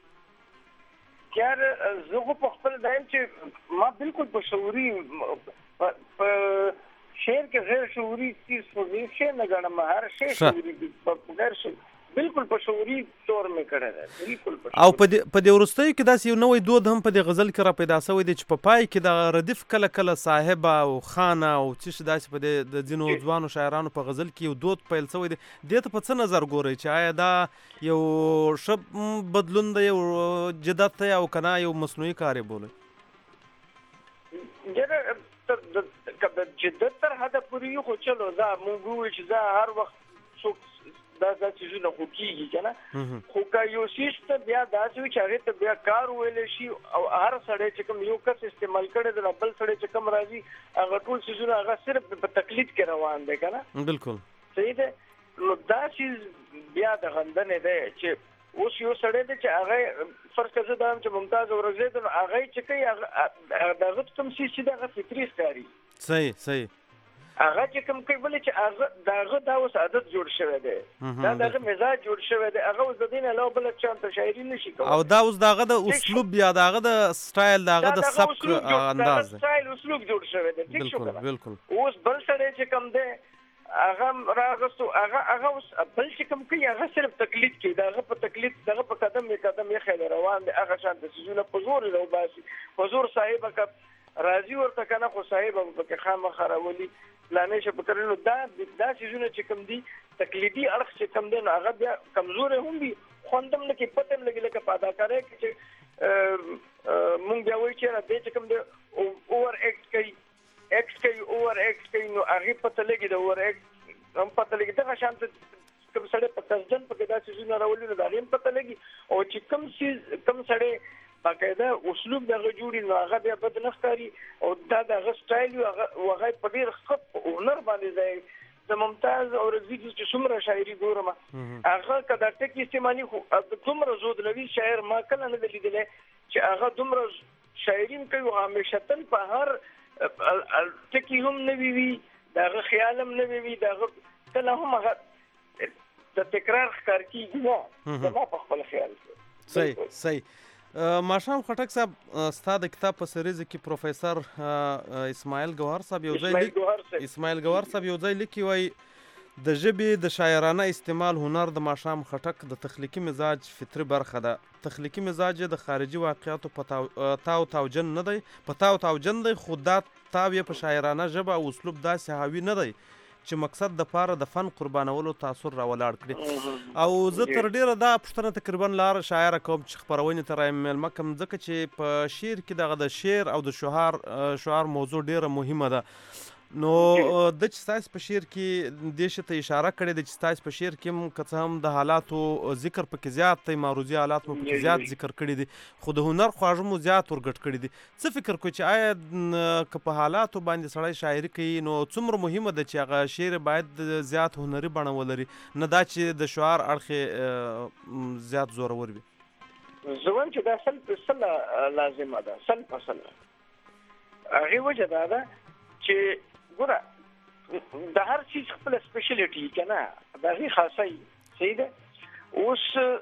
یار زه خو په خپل دایم چې ما بالکل په شعوري په شعر کې غیر شعوري چیز خو زه شی نه ګڼم هر شی شعوري دي په غیر بالکل په شعوري تور مې کړی دی بالکل. او په دې په دې وروستیو کې داسې یو نوی دود هم په دې غزل کې را پیدا شوی دی چې په پای کې د ردیف کله کله صاحب او خانه او څه شي داسې په دې د ځینو ځوانو شاعرانو په غزل کې یو دود پیل شوی دی. دې ته په څه نظر ګورئ چې آیا دا یو ښه بدلون دی، یو جدت دی، او که نه یو مصنوعي کار یې بولئ؟ که د جدت تر حده پورې خو چلو دا موږ ووایو چې دا هر وخت څوک دا دا څیزونه خو کېږي که نه، خو که یو څیز ته بیا داسې وي چې هغې ته بیا کار وویلی شي او هر سړی چې کوم یو کس استعمال کړی دی بل سړی چې کوم راځي هغه ټول څیزونه هغه صرف په تقلید کې روان دی که نه. بالکل صحیح دی. نو دا څیز بیا د غندنې دی چې اوس یو سړی دی چې هغه فرض کړه زه دا یم چې ممتاز اورکزی دی، نو هغه چې کوي د هغه کوم څیز چې دی هغه فطري ښکاري. صحیح صحیح. هغه چې کوم کوي ولې چې هغه د هغه دا اوس عادت جوړ شوی دی، دا د هغه مزاج جوړ شوی دی، هغه اوس د دې نه علاوه بل څه ته شاعري نشي کولی. او دا اوس د هغه د اسلوب یا د هغه د سټایل د هغه د سبک انداز دی، سټایل اسلوب جوړ شوی دی. ٹھیک شو بالکل بالکل. اوس بل سړی چې کوم دی هغه راغستو هغه هغه اوس بل چې کوم کوي هغه صرف تقلید کوي، دا هغه په تقلید دغه په قدم یې قدم یې خیر روان دی، هغه شان د څیزونه په زور یې راوباسي، په زور صاحب که راځي ورته که نه خو صاحب به پکې خامخا راولي پلانې شه په کړلو. دا دا څیزونه چې کوم دي تقلیدي اړخ چې کوم دی نو هغه بیا کمزوری هم وي، خوند هم نه کوي، پته هم لګي لکه په اداکارۍ کې چې مونږ بیا وایو چې دی چې کوم دی اوور ایکټ کوي ایکټ کوي اوور ایکټ کوي، نو هغې پته لګي د اوور ایکټ هم پته لګي. دغه شان کوم سړی په قصدن پکې دا څیزونه راولي نو د هغې هم پته لګي، او چې کوم څیز کوم سړی باقاعده اسلوب دغه جوړي نو هغه بیا بد نه ښکاري، او دا د هغه سټایل وي او هغه په ډېر ښه هنر باندې ځای. د ممتاز اورکزي چې څومره شاعري ګورم هغه که دا ټکي استعمالي، خو دومره زودنوي شاعر ما کله نه دی لیدلی چې هغه دومره شاعري هم کوي، همیشتن په هر ټکي هم نوي وي، د هغه خیال هم نوي وي، د هغه کله هم هغه د تکرار ښکار کېږي نه زما په خپل خیال کې. صحیح صحیح. ماښام خټک صاحب ستا د کتاب په سریزه کې پروفیسر اسماعیل ګوهر صاحب یو ځای اسماعیل ګوهر صاحب یو ځای لیکي وایي د ژبې د شاعرانه استعمال هنر د ماښام خټک د تخلیقي مزاج فطري برخه ده. تخلیقي مزاج د خارجي واقعیاتو په تاو تاوجن نه دی په تاو تاوجن دی، خو دا تاو یې په شاعرانه ژبه او اسلوب داسې حاوي نه دی چې مقصد د پاره د فن قربانولو تاثر راولاړ کړي. او زه تر ډیره دا پوښتنه تقریبا لار شاعره کوم چې خپرونې ته رامیلمه کوم، ځکه چې په شعر کې دغه د شعر او د شعار شعار موضوع ډیره مهمه ده. نو د چې ستاسو په شعر کې دې شي ته اشاره کړې ده چې ستاسو په شعر کې هم که څه هم د حالاتو ذکر پکې زیات دی، معروضي حالات مو پکې زیات ذکر کړي دي، خو د هنر خواږه مو زیات ورګډ کړي دي. څه فکر کوئ چې آیا که په حالاتو باندې سړی شاعري کوي نو څومره مهمه ده چې هغه شعر باید زیات هنري بڼه ولري، نه دا چې د شعار اړخ زیات زورور وي؟ زه وایم چې دا سل په سل لازمه ده، سل په سل. هغې وجه دا ده چې ګوره د هر چیز خپل سپیشلیټي که نه د هغې خاصه وي. صحیح ده. اوس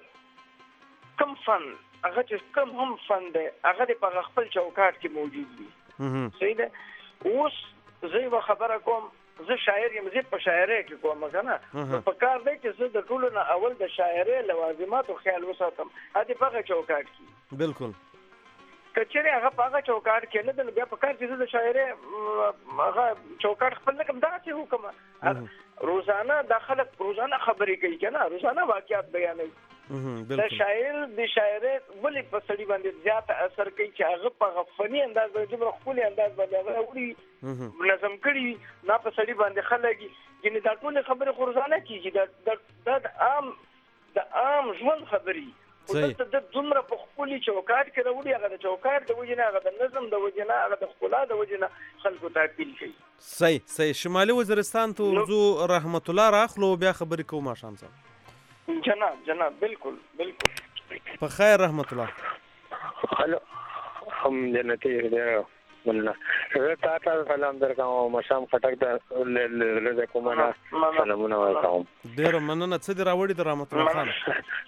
کوم فن هغه چې کوم هم فن دی هغه د په هغه خپل چوکاټ کې موجود وي. صحیح ده. اوس زه یوه خبره کوم، زه شاعر یم، زه په شاعرۍ کې کوم که نه، نو په کار دی چې زه د ټولو نه اول د شاعرۍ لوازماتو خیال وساتم، هغې په هغه چوکاټ کې. بالکل. که چېرې هغه په هغه چوکاټ کې نه ده نو بیا په کار چې زه د شاعرۍ هغه چوکاټ خپل نه کړم، دغسې وکړم. روزانه دا خلک روزانه خبرې کوي که نه، روزانه واقعات بیانوي. د شاعر د شاعرۍ ولې په سړي باندې زیات اثر کوي چې هغه په هغه فني انداز باندې دومره ښکلي انداز باندې هغه راوړي نظم کړي وي، نه په سړي باندې ښه لګي. یعنې دا ټولې خبرې خو روزانه کېږي، دا د عام د عام ژوند خبرې، خو دلته د دومره په ښکلي چوکاټ کې راوړي، هغه د چوکاټ د وجې نه، هغه د نظم د وجې نه، هغه د ښکلا د وجې نه خلکو ته اپیل کوي. صحیح صحیح. شمالي وزیرستان ته ورځو رحمت الله راخلو بیا خبرې کوو ماښام صاحب. جناب جناب بالکل بالکل. په خیر رحمت الله. هلو هم جنتي مننه. زه تا ته سلام درکوم، ماښام خټک ته لږه کومه نه سلامونه ورکوم. ډېره مننه. څه دې راوړي د رحمت الله خان؟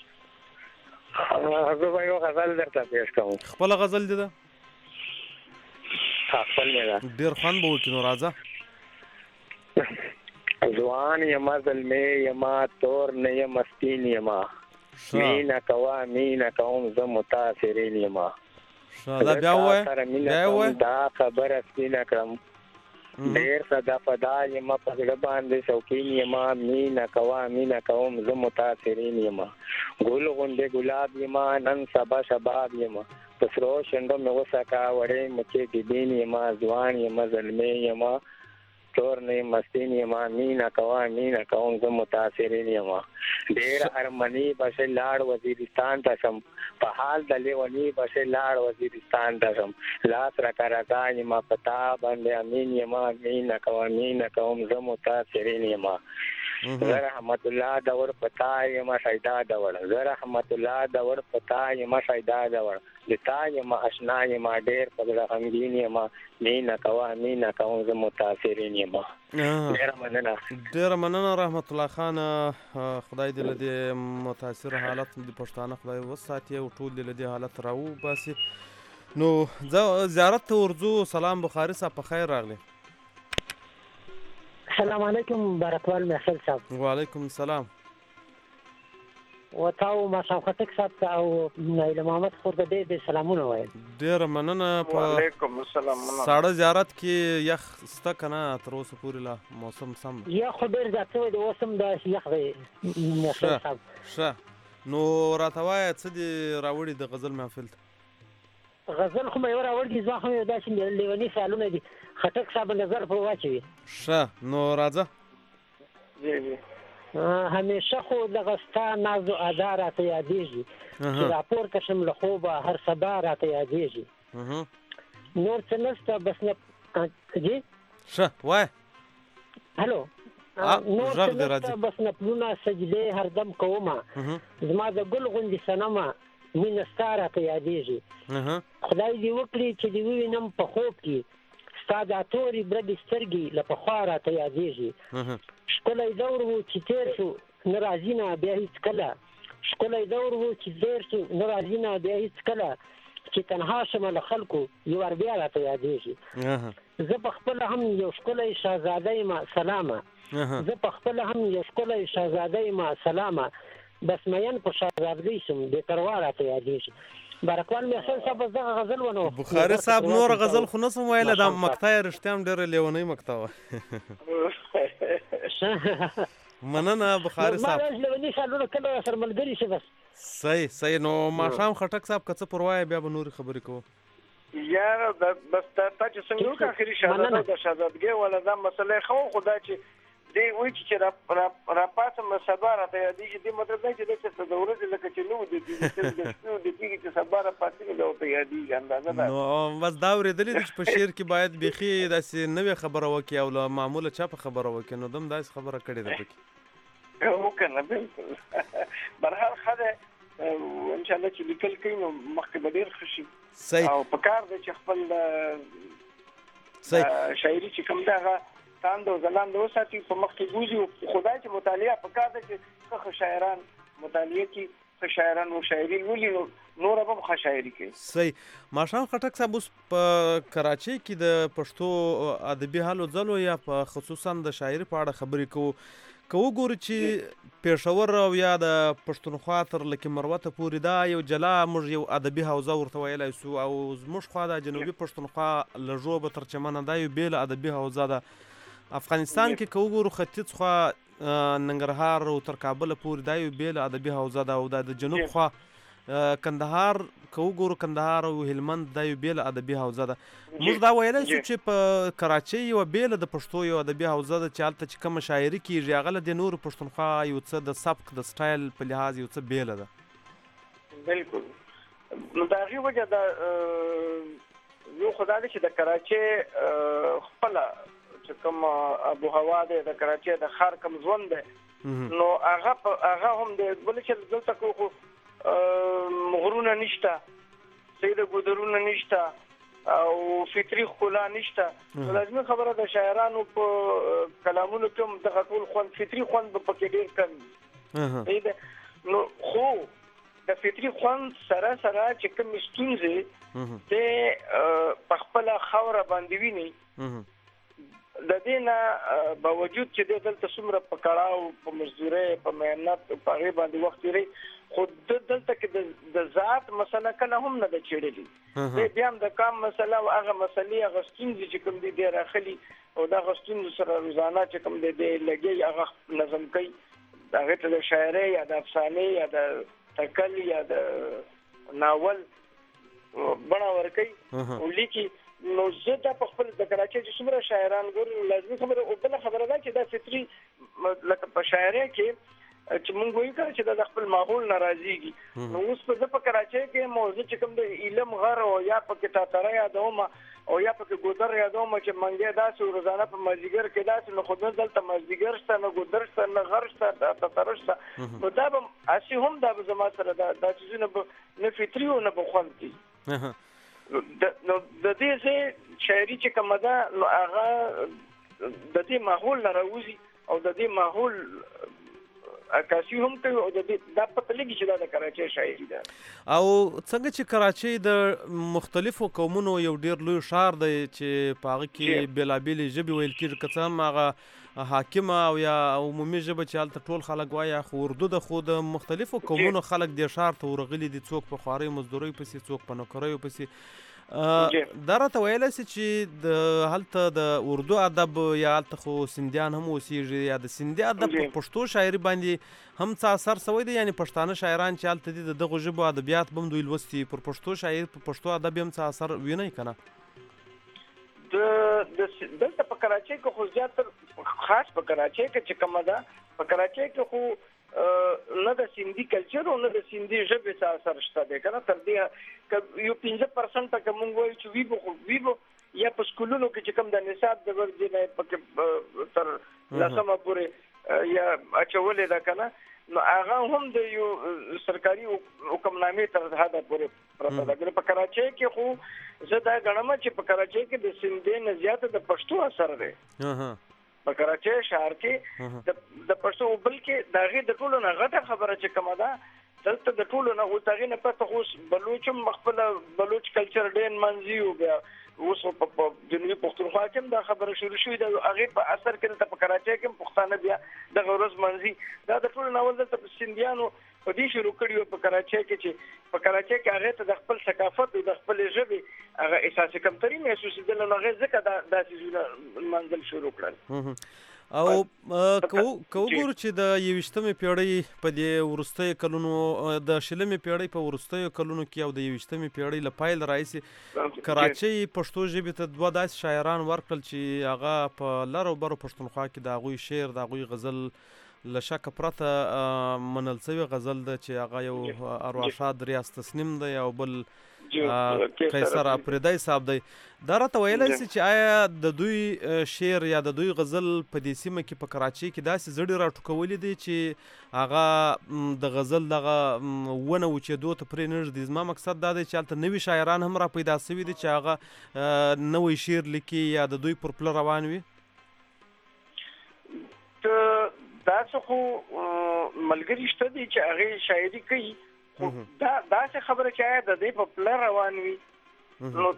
زه به یو غزل درته پیش کوم. خپله غزل دې ده؟ خپل مې ده. ډېر خوند به وکړي نو راځه. ځوان یما زلمې یما تور نه یم سپین یما مینا کوا مینا کوم زه متاثرین یما دا بیا وای بیا وای دا خبره سپینا کړم ډېر صدا فدا یما په زړه باندې شوقین یما مینا کوا مینا کوم زه متاثرین یما ګل غونډه ګلاب یما نن سبا شباب یما پسرو شندو مې وسکا وړې مچې دې دین یما ځوان یما زلمې یما تور نه مستین یما مینا کوا مینا کوم زه متاثرین یما ډېر ارمنی بشه لاړ وزیرستان ته شم په حال د لیونی بشه لاړ وزیرستان ته شم لاس را کارا یما پتا باندې امین یما مینا کوا مینا کوم زه متاثرین یما زه رحمت الله دور پتا یما شایدا دور زه رحمت الله دور پتا یما شایدا دور لتا یما اشنا یما ډېر په غمګین یما مینا کوا مینا کوم زه متاثرین یما ډېر مننه ډېر مننه رحمت الله خان خدای دې له دې متاثر حالت د پښتانه خدای وساتي او ټول دې له دې حالت راو باسي نو زیارت ته ورځو سلام بخاري صاحب په خیر راغلی السلام علیکم بارکوال محفل صاحب وعلیکم السلام وتاو ما شام خټک صاحب او نایله محمد خور د دې سلامونه وایم ډېر مننه وعلیکم السلام ساړه زیارت کې یخ سته کنه تر اوسه پورې لا موسم سم یا خو ډېر زیات وي د اوسم د یخ دی محفل صاحب ښه نو راته وایه څه دې راوړي د غزل محفل ته غزل خو مې یو راوړي زما خو یو داسې لیوني خیالونه دي خټک صاحب نظر پر واچوي ښه نو راځه جی جی همیشه خو دغه ستا ناز و ادا راته یادېږي چې راپورته شم له خوبه هر سبا راته یادېږي نور څه نشته بس نه جی ښه وایه هلو نور څه نشته بس نفلونه سجدې هردم کومه زما د ګل غوندې صنمه مینه ستا راته یادېږي خدای دې وکړي چې دې ووینم په خوب کې ستا دا تورې برګې سترګې له پخوا راته یادېږي ښکلی دور و چې تېر شو نه راځي نه بیا هېڅکله ښکلی دور و چې تېر شو نه راځي نه بیا هېڅکله چې تنها شمه له خلکو یو وار بیا راته یادېږي زه په خپله هم یو ښکلی شهزاده یم سلامه زه په خپله هم یو ښکلی شهزاده یم سلامه بس مین په شهزادګۍ شم بې پروا راته یادېږي بارکوال محسن صاحب بس دغه غزل ونه بخاري صاحب نور غزل خو نه سم ویلی دا مقطع یې رښتیا هم ډېره لیونۍ مقطع وه مننه بخاري صاحب ما لیوني خیالونه کله سره ملګري شي بس صحیح صحیح نو ماښام خټک صاحب که څه پر وایه بیا به نورې خبرې کوو یاره بس تا چې څنګه وکړه اخري شهزاده د شهزادګۍ والا دا مسله ښه وه خو دا چې دی وایي چې راپاڅم سبا راته یادېږي دې مطلب دی چې دی چې د ورځې لکه چې نه و د شپې د کېږي چې سبا راپاڅېږي دا ورته یادېږي اندازه ده نو بس دا اورېدلي دي چې په شعر کې باید بیخي داسې نوې خبره وکړي او له معموله چا په خبره وکړي نو دم داسې خبره کړې ده پکې وکړه نه بلکل برحال ښه دی انشاءالله چې لیکل کوي نو مخکې به ډېر ښه شي او په کار دی چې خپل شاعري چې کوم دی هغه تاند او ځلاند وساتي په مخ کې بوځي خدای چې مطالعه په کار ده چې ښه شاعران مطالعه کوي ښه شاعران و شاعري لولي نو نور به ښه شاعري کوي صحیح ماښام خټک صاحب اوس په کراچۍ کې د پښتو ادبي هلو ځلو یا په خصوصا د شاعري په اړه خبرې کوو که وګورو چې پېښور او یا د پښتونخوا تر لکه مروته پورې دا یو جلا موږ یو ادبي حوزه ورته ویلی سو او زموږ خوا د جنوبي پښتونخوا له ژوبه تر چمنه دا یو بېله ادبي حوزه ده افغانستان کې که وګورو ختیځ خوا ننګرهار او تر کابل پورې دا یو بېله ادبي حوزه ده او دا د جنوب خوا کندهار که وګورو کندهار او هلمند دا یو بېله ادبي حوزه ده موږ دا ویلی شو چې په کراچۍ یوه بېله د پښتو یو ادبي حوزه ده چې هلته چې کومه شاعري کېږي هغه له دې نورو پښتونخوا یو څه د سبک د سټایل په لحاظ یو څه بېله ده بلکل نو د هغې وجه ده یو خو دا دی چې د کراچۍ خپله چې کوم ابو هوا دی د کراچۍ د ښار کوم ژوند دی نو هغه هغه هم دی بل چې دلته کو خو غرونه نشته سیده ګودرونه نشته او فطري ښکلا نشته لازمي خبره د شاعرانو په کلامونو کې هم دغه ټول خوند فطري خوند به پکې ډېر کم وي نو خو د فطري خوند سره سره چې کومې ستونزې د په خپله خاوره باندې ویني د دې نه باوجود چې د دلته څومره په کړهو په مزدوري په مهنت په هغه باندې وخت لري خو د دلته کې د ذات مسله کله هم نه د چېړلې د بیا هم د کام مسله او هغه مسلې هغه ستونزې چې کوم دي د راخلي او دا غستون سره روزانه چې کوم دي د لګي هغه نظم کوي هغه ته د شاعري یا د افسانه یا د تکل یا د ناول بنا ورکي او لیکي نو زه دا په خپل د کراچۍ چې څومره شاعران ګورم لازمي خبره او بل خبره ده چې دا فطري لکه په شاعري کې چې مونږ وایو چې د خپل ماحول ناراضيږي نو اوس په په کراچۍ کې موضوع چې کوم د علم غر او یا په کې تاتره یادوم او یا په کې ګودر یادوم چې منګه داسې روزانه په مازیګر کې داسې نو خود نه دلته مازیګر شته نه ګودر شته نه غر شته د تاتره شته نو دا به اسی هم دا به زما سره دا د چیزونه نه فطري او نه بخون دي نو د دې چې شاعري چې کومه ده نو هغه د دې ماحول نه راوځي او د دې ماحول عکاسي هم کوي او د دې د پته لګي چې دا د کراچۍ شاعري ده او څنګه چې کراچۍ د مختلفو قومونو یو ډیر لوی ښار دی چې په هغه کې بېلابېلې ژبې ویل کېږي که څه هم هغه حاکمه او یا عمومي ژبه چې هلته ټول خلک وایي خو اردو ده خو د مختلفو قومونو خلک دې ښار ته ورغلي دي څوک په خوارۍ مزدورۍ پسې څوک په نوکریو پسې دا راته ویلی سي چې د هلته د اردو ادب یا هلته خو سندیان هم اوسېږي یا د سندي ادب په پښتو شاعري باندې هم څه اثر سوی دی یعنې پښتانه شاعران چې هلته دي د دغو ژبو ادبیات به هم دوی لوستي پر پښتو شاعري په پښتو ادب هم څه اثر وینئ که نه د دلته په کراچۍ کې خو زیاتره خاص په کراچۍ کې چې کومه ده په کراچۍ کې خو نه د سیندي کلچر او نه د سیندي ژبې څه اثر شته دی که نه تر دې یو پنځه پرسنټه که مونږ وایو چې ویبو خو ویبو یا په سکولونو کې چې کوم د نصاب د ورځې نه پکې تر لسمه پورې یا اچولې ده که نه نو هغه هم د یو سرکاري حکمنامې تر حده پورې پرته ده په کراچۍ کې خو زه دا ګڼم چې په کراچۍ کې د سیندي نه زیاته د پښتو اثر دی په کراچۍ ښار کې د پښتو بلکې د هغې د ټولو نه غټه خبره چې کومه ده دلته د ټولو نه اوس هغې نه پته خو اوس بلوچ هم خپله بلوچ کلچر ډېر منځي و بیا اوس په جنوبي پښتونخوا کې هم دا خبره شروع شوې ده هغې په اثر کې دلته په کراچۍ کې هم پښتانه بیا دغه ورځ منځي دا د ټولو نه اول دلته په سیندیانو په دې شروع کړي وو په کراچۍ کې چې په کراچۍ کې هغې ته د خپل ثقافت او د خپلې ژبې هغه احساسي کمتري محسوسېدل نو هغې ځکه دا څیزونه منځل شروع کړل او که وګورو چې د یویشتمې پیړۍ په دې وروستیو کلونو د شلمې پیړۍ په وروستیو کلونو کې او د یویشتمې پیړۍ له پیل راهیسې کراچۍ پښتو ژبې ته دوه داسې شاعران ورکړل چې هغه په لر او برو پښتونخوا کې د هغوی شعر د هغوی غزل له شکه پرته منل شوی غزل ده چې هغه یو ارواښاد ریاض تسنیم دی او بل قیصر اپریدی صاحب دی دا راته ویلی سي چې آیا د دوی شعر یا د دوی غزل په دې سیمه کې په کراچۍ کې داسې زړې راټوکولي دي چې هغه د غزل دغه ونه وچېدو ته پرې نه ږدي زما مقصد دا دی چې هلته نوي شاعران هم را پیدا سوي دي چې هغه نوی شعر لیکي یا د دوی پر پله روان وي داسې خو ملګري شته دي چې هغې شاعري کوي دا داسې خبره چې آیا د دې په پله روان وي نو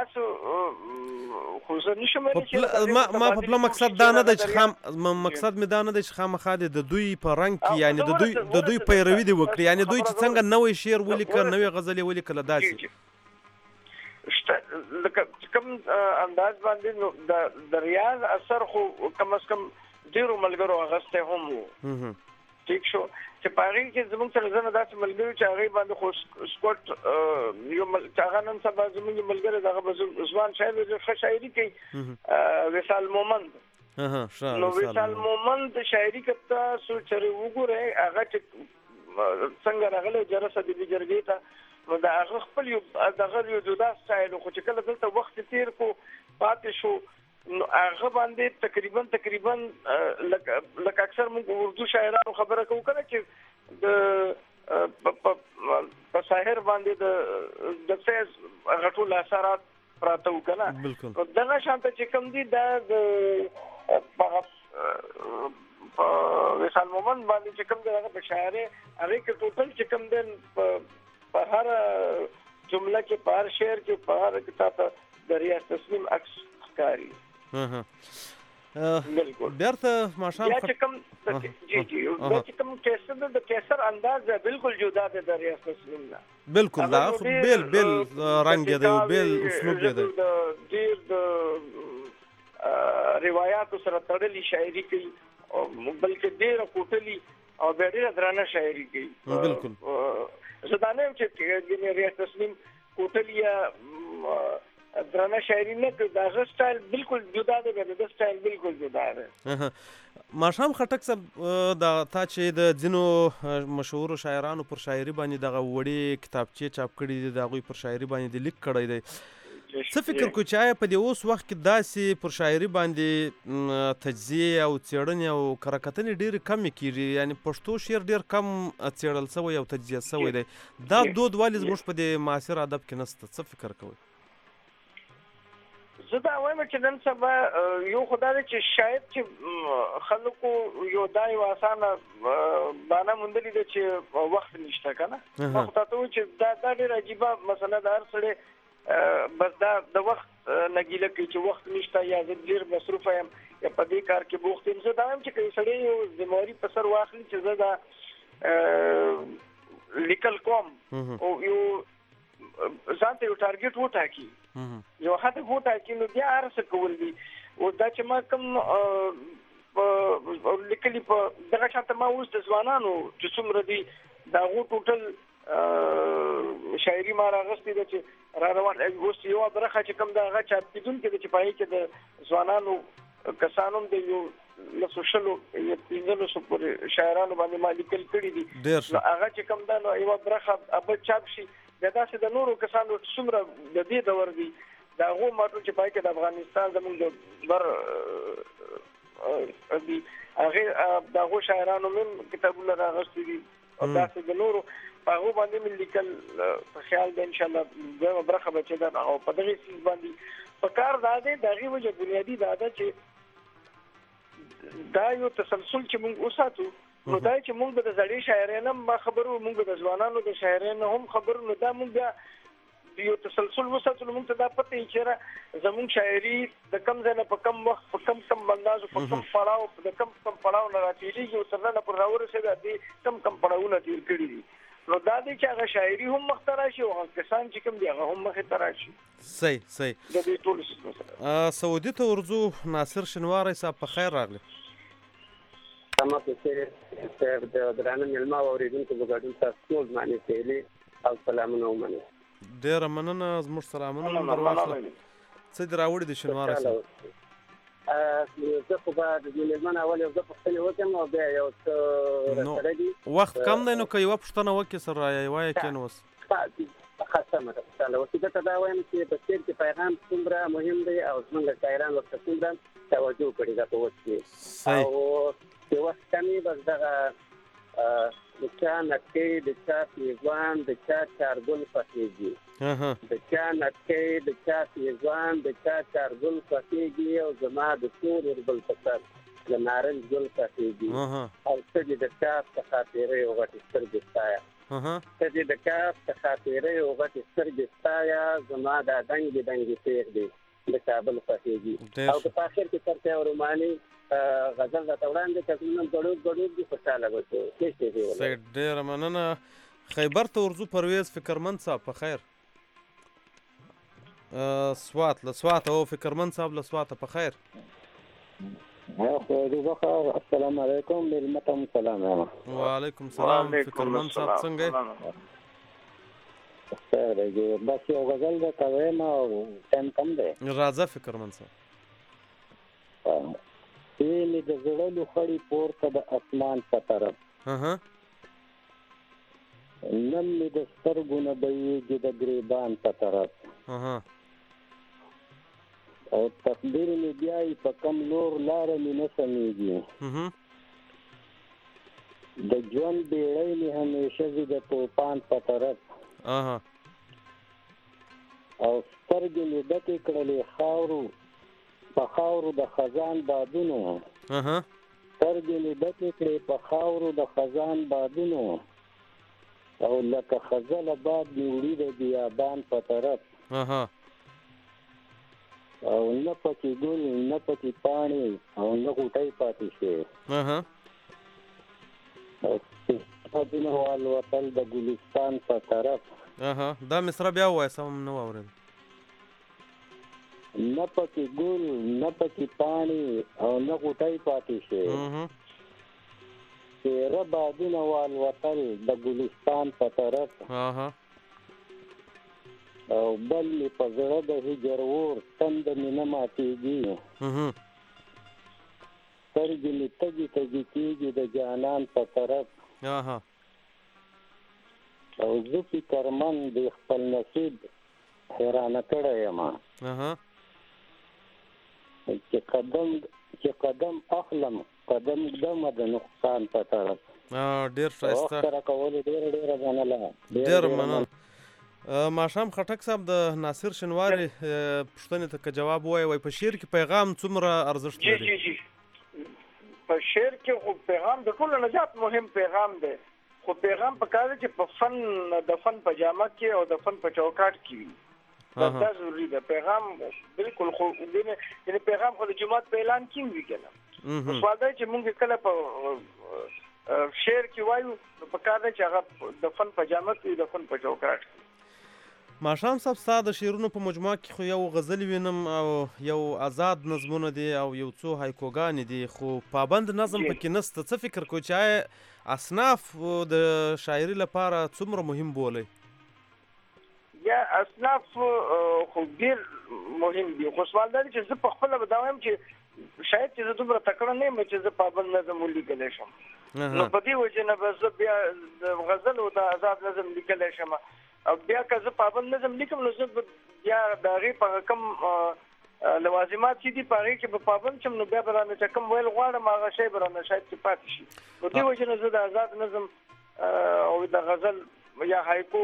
داسې خو زه نشم ویلی ما په پله مقصد دا نه دی چې مقصد مې دا نه دی چې خامخا دې د دوی په رنګ کې یعنې د دوی د دوی پیروي دې وکړي یعنې دوی چې څنګه نوی شعر ولیکه نوې غزل یې ولیکله داسې لکه کوم انداز باندې نو د ریاض اثر خو کم از کم ډېرو ملګرو اغستی هم و ټیک شو چې په هغې کې زموږ سره ځنه داسې ملګري چې هغې باندې خو سکوټ یو چې هغه نن سبا زموږ ملګری دغه به ځوان شاعر دی ښه شاعري کوي وصال مومند نو وصال مومند شاعري که تاسو چېرې وګورئ هغه چې څنګه راغلی جرس ادبي جرګې ته نو د هغه خپل یو دغه یو جدا سټایل خو چې کله دلته وخت تېر کو پاتې شو نو هغه باندې تقریبا تقریبا لکه اکثر موږ اردو شاعرانو خبره کوو کنه چې د په ساحر باندې د د فیض غټول اثرات پراته و کنه دغه شانته چې کوم دي دا د په وصال مومند باندې چې کوم دغه په شاعري هغه کې ټوټل چې کوم دین په هر جمله کې په هر شعر کې په هر کتاب د ریاض تسنیم عکس ښکاري بالکل بیرته ماښام یا چې کوم جی جی دا چې کوم کیسر د کیسر انداز بالکل جدا دی د ریاض تسلیم نه بالکل دا خو بیل بیل رنګ دی بیل اسلوب دی د ډیر د روایتو سره تړلې شاعري کوي او بلکې ډیر کوټلي او ډیر درانه شاعري کوي بالکل زدانه چې د ریاض تسلیم کوټلي درانه شاعري نه کوي دا سټایل بالکل جدا دی دا سټایل بالکل جدا دی ماښام خټک صاحب دا تا چې د ځینو مشهورو شاعرانو پر شاعري باندې دغه وړې کتابچې چاپ کړي دي د هغوی پر شاعري باندې د لیک کړی دی څه فکر کوي چې آیا په دې اوس وخت کې داسې پر شاعري باندې تجزیې او څېړنې او کره کتنې ډېرې کمې کېږي یعنې پښتو شعر ډېر کم څېړل شوی او تجزیه شوی دی دا دود ولې زموږ په دې معاصر ادب کې نشته څه فکر کوئ زه دا وایم چې نن سبا یو خدای چې شاید چې خلکو یو دای واسانه باندې مونډلې د چې وخت نشته کنه وخت ته چې دا د ډېر عجیبه مسله ده هر سړی بس دا د وخت نګیله کې چې وخت نشته یا ډېر مصروف یم یا په دې کار کې بوخت یم زه دا وایم چې کله سړی یو ذمہواری په سر واخلي چې زه دا لیکل کوم او یو ځان ته یو ټارګټ وټاکي یو هدف وټاکي نو بیا هر څه کول دي او دا چې ما کوم لیکلي په دغه شانته ما اوس د ځوانانو چې څومره دي دا غو ټوټل شاعري ما راغستې ده چې را روان اوس یو برخه چې کوم دغه چاپ کېدونکي ده چې پای کې د ځوانانو کسانو د یو لسو شلو یا پنځلسو پورې شاعرانو باندې ما لیکل کړي دي نو هغه چې کوم ده نو یوه برخه ابد چاپ شي بیا داسې د نورو کسانو څومره د دې دور دي د هغو ماټو چې پای کې د افغانستان زموږ د بر دي هغې د هغو شاعرانو مې کتابونه راغستي دي او داسې د نورو په هغو باندې مې لیکل په خیال ده انشاءالله دویمه برخه به چې ده او په دغې څیز باندې په کار دا دی د هغې وجه بنیادي دا ده چې دا یو تسلسل چې موږ وساتو نو دا چې موږ د زړې شاعرانو ما خبرو موږ د ځوانانو د شاعرانو هم خبرو نو دا موږ بیا یو تسلسل وساتو موږ ته دا پته چې زموږ شاعري د کم ځای نه په کم وخت په کم کم انداز په کم پړاو د کم کم پړاو نه راتېږي او سره نه پر راورسېږي دې کم کم پړاوونه تیر کړي دي نو دا دی چې هغه شاعري هم مخته راشي او هغه کسان چې کوم دی هغه هم مخته راشي صحیح صحیح د دې ټول څه سعودي ته ورځو ناصر شنواری صاحب په خیر راغلی سم په سر د درانه ملما اوریدونکو په ګډون تاسو ټول باندې سهیلي او سلامونه ومنه ډېره مننه زموږ سلامونه در واخله څه دې راوړي د شنواری صاحب زه خو به د دې مېلمن اول یو څه پوښتنې وکړم او بیا یو څه راسره دي وخت کم دی نو که یوه پوښتنه وکړې سره وایه کېنه اوس ښه سمه ده خوشحاله اوس دې ته دا وایم چې په شعر کې پیغام څومره مهم دی او زموږ شاعران ورته څومره توجه کړې ده په وخت کې او د وخت کمې بس دغه د چا نکې د چا پیزوان د چا چارګل خوښېږي د چا نکې د چا پیزوان د چا چارګل خوښېږي او زما د تور وربل په سر د نارنج ګل خوښېږي او څه دې د چاپ څخه تېرې او غټې سترګې ستایه څه دې د چاپ څخه تېرې او غټې سترګې ستایه زما دا دنګې دنګې تېر دی د کابل خوښېږي او په آخر کې سرته او روماني غزل راته وړاندې کړه نن ګړوب ګړوب دي خوشاله وته څه څه دی صحیح ډېره مننه خیبر ته ورځو پرویز فکرمند صاحب په خیر سوات له سواته او فکرمند صاحب له سواته په خیر السلام علیکم ملمتم سلام وعلیکم سلام فکرمند صاحب څنګه خیر دی بس یو غزل د کوم او ټیم کم دی راځه فکرمند صاحب سینې د زړه لوخړې پورته د اسمان په طرف نن مې د سترګو نه بهیږي د ګریبان په طرف او تقدیر مې بیایي په کم لور لاره مې نه سمیږي د ژوند بیړۍ مې همیشه ځي د توپان په طرف او سترګې مې ډکې کړلې خاورو په خاورو د خزان بادونو سترګې مې ډکې کړې په خاورو د خزان بادونو او لکه خزله باد مې وړي د بیابان په طرف او نه پکې ګل نه پکې پاڼې او نه غوټۍ پاتې شوې. بادونه والوتل د ګلستان په طرف. دا مصره بیا ووایه، سم نه واورېد. نه پکې ګل نه پکې پاڼې او نه غوټۍ پاتې شوې. تیره بادونه والوتل د ګلستان په طرف. او بل مې په زړه د هجر اور تنده مې نه ماتېږي. سترګې مې تږي تږي کېږي د جانان په طرف. او زه فکرمند د خپل نصیب حیرانه کړی یم چې قدم چې قدم اخلم قدم دمه د نقصان په طرف. ډېر ښایسته، وخت سره کولو ډېره ډېره مننه. ډېر مننه. ماښام خټک صاحب د ناصر شینواري پوښتنې ته که جواب ووایي، وایي په شعر کې پیغام څومره ارزښت لري؟ جی جی په شعر کې خو پیغام د ټولو نه زیات مهم پیغام دی، خو پیغام پکار دی چې په فن د فن په جامه کې او د فن په چوکاټ کې وي. دا ضروري ده. پیغام بالکل خو یعنې پیغام خو د جومات په اعلان کې وي که نه. سوال دی چې موږ کله په شعر کې وایو نو پکار دی چې هغه د فن په جامه کې د فن په چوکاټ کې. ماښام صاحب ستا د شعرونو په مجموعه کې خو یو غزل وینم او یو آزاد نظمونه دي او یو څو هایکوګانې دي، خو پابند نظم پکې نسته. څه فکر کوئ چې آیا اصناف د شاعري لپاره څومره مهم بولئ؟ یا اصناف خو ډېر مهم دي، خو سوال دا دی چې زه په خپله به دا وایم چې شاید چې زه دومره تکړه نه یم چې زه پابند نظم ولیکلی شم. نو په دې وجې نه به زه بیا د غزل او د آزاد نظم لیکلی شم، او بیا که زه پابند نظم لیکم نو زه بیا د هغې په کم لوازمات چې دي په هغې کې به پابند شم، نو بیا به رانه چې کوم ویل غواړم هغه شی به رانه شاید چې پاتې شي. نو دې وجې نه زه د آزاد نظم او د غزل یا هایکو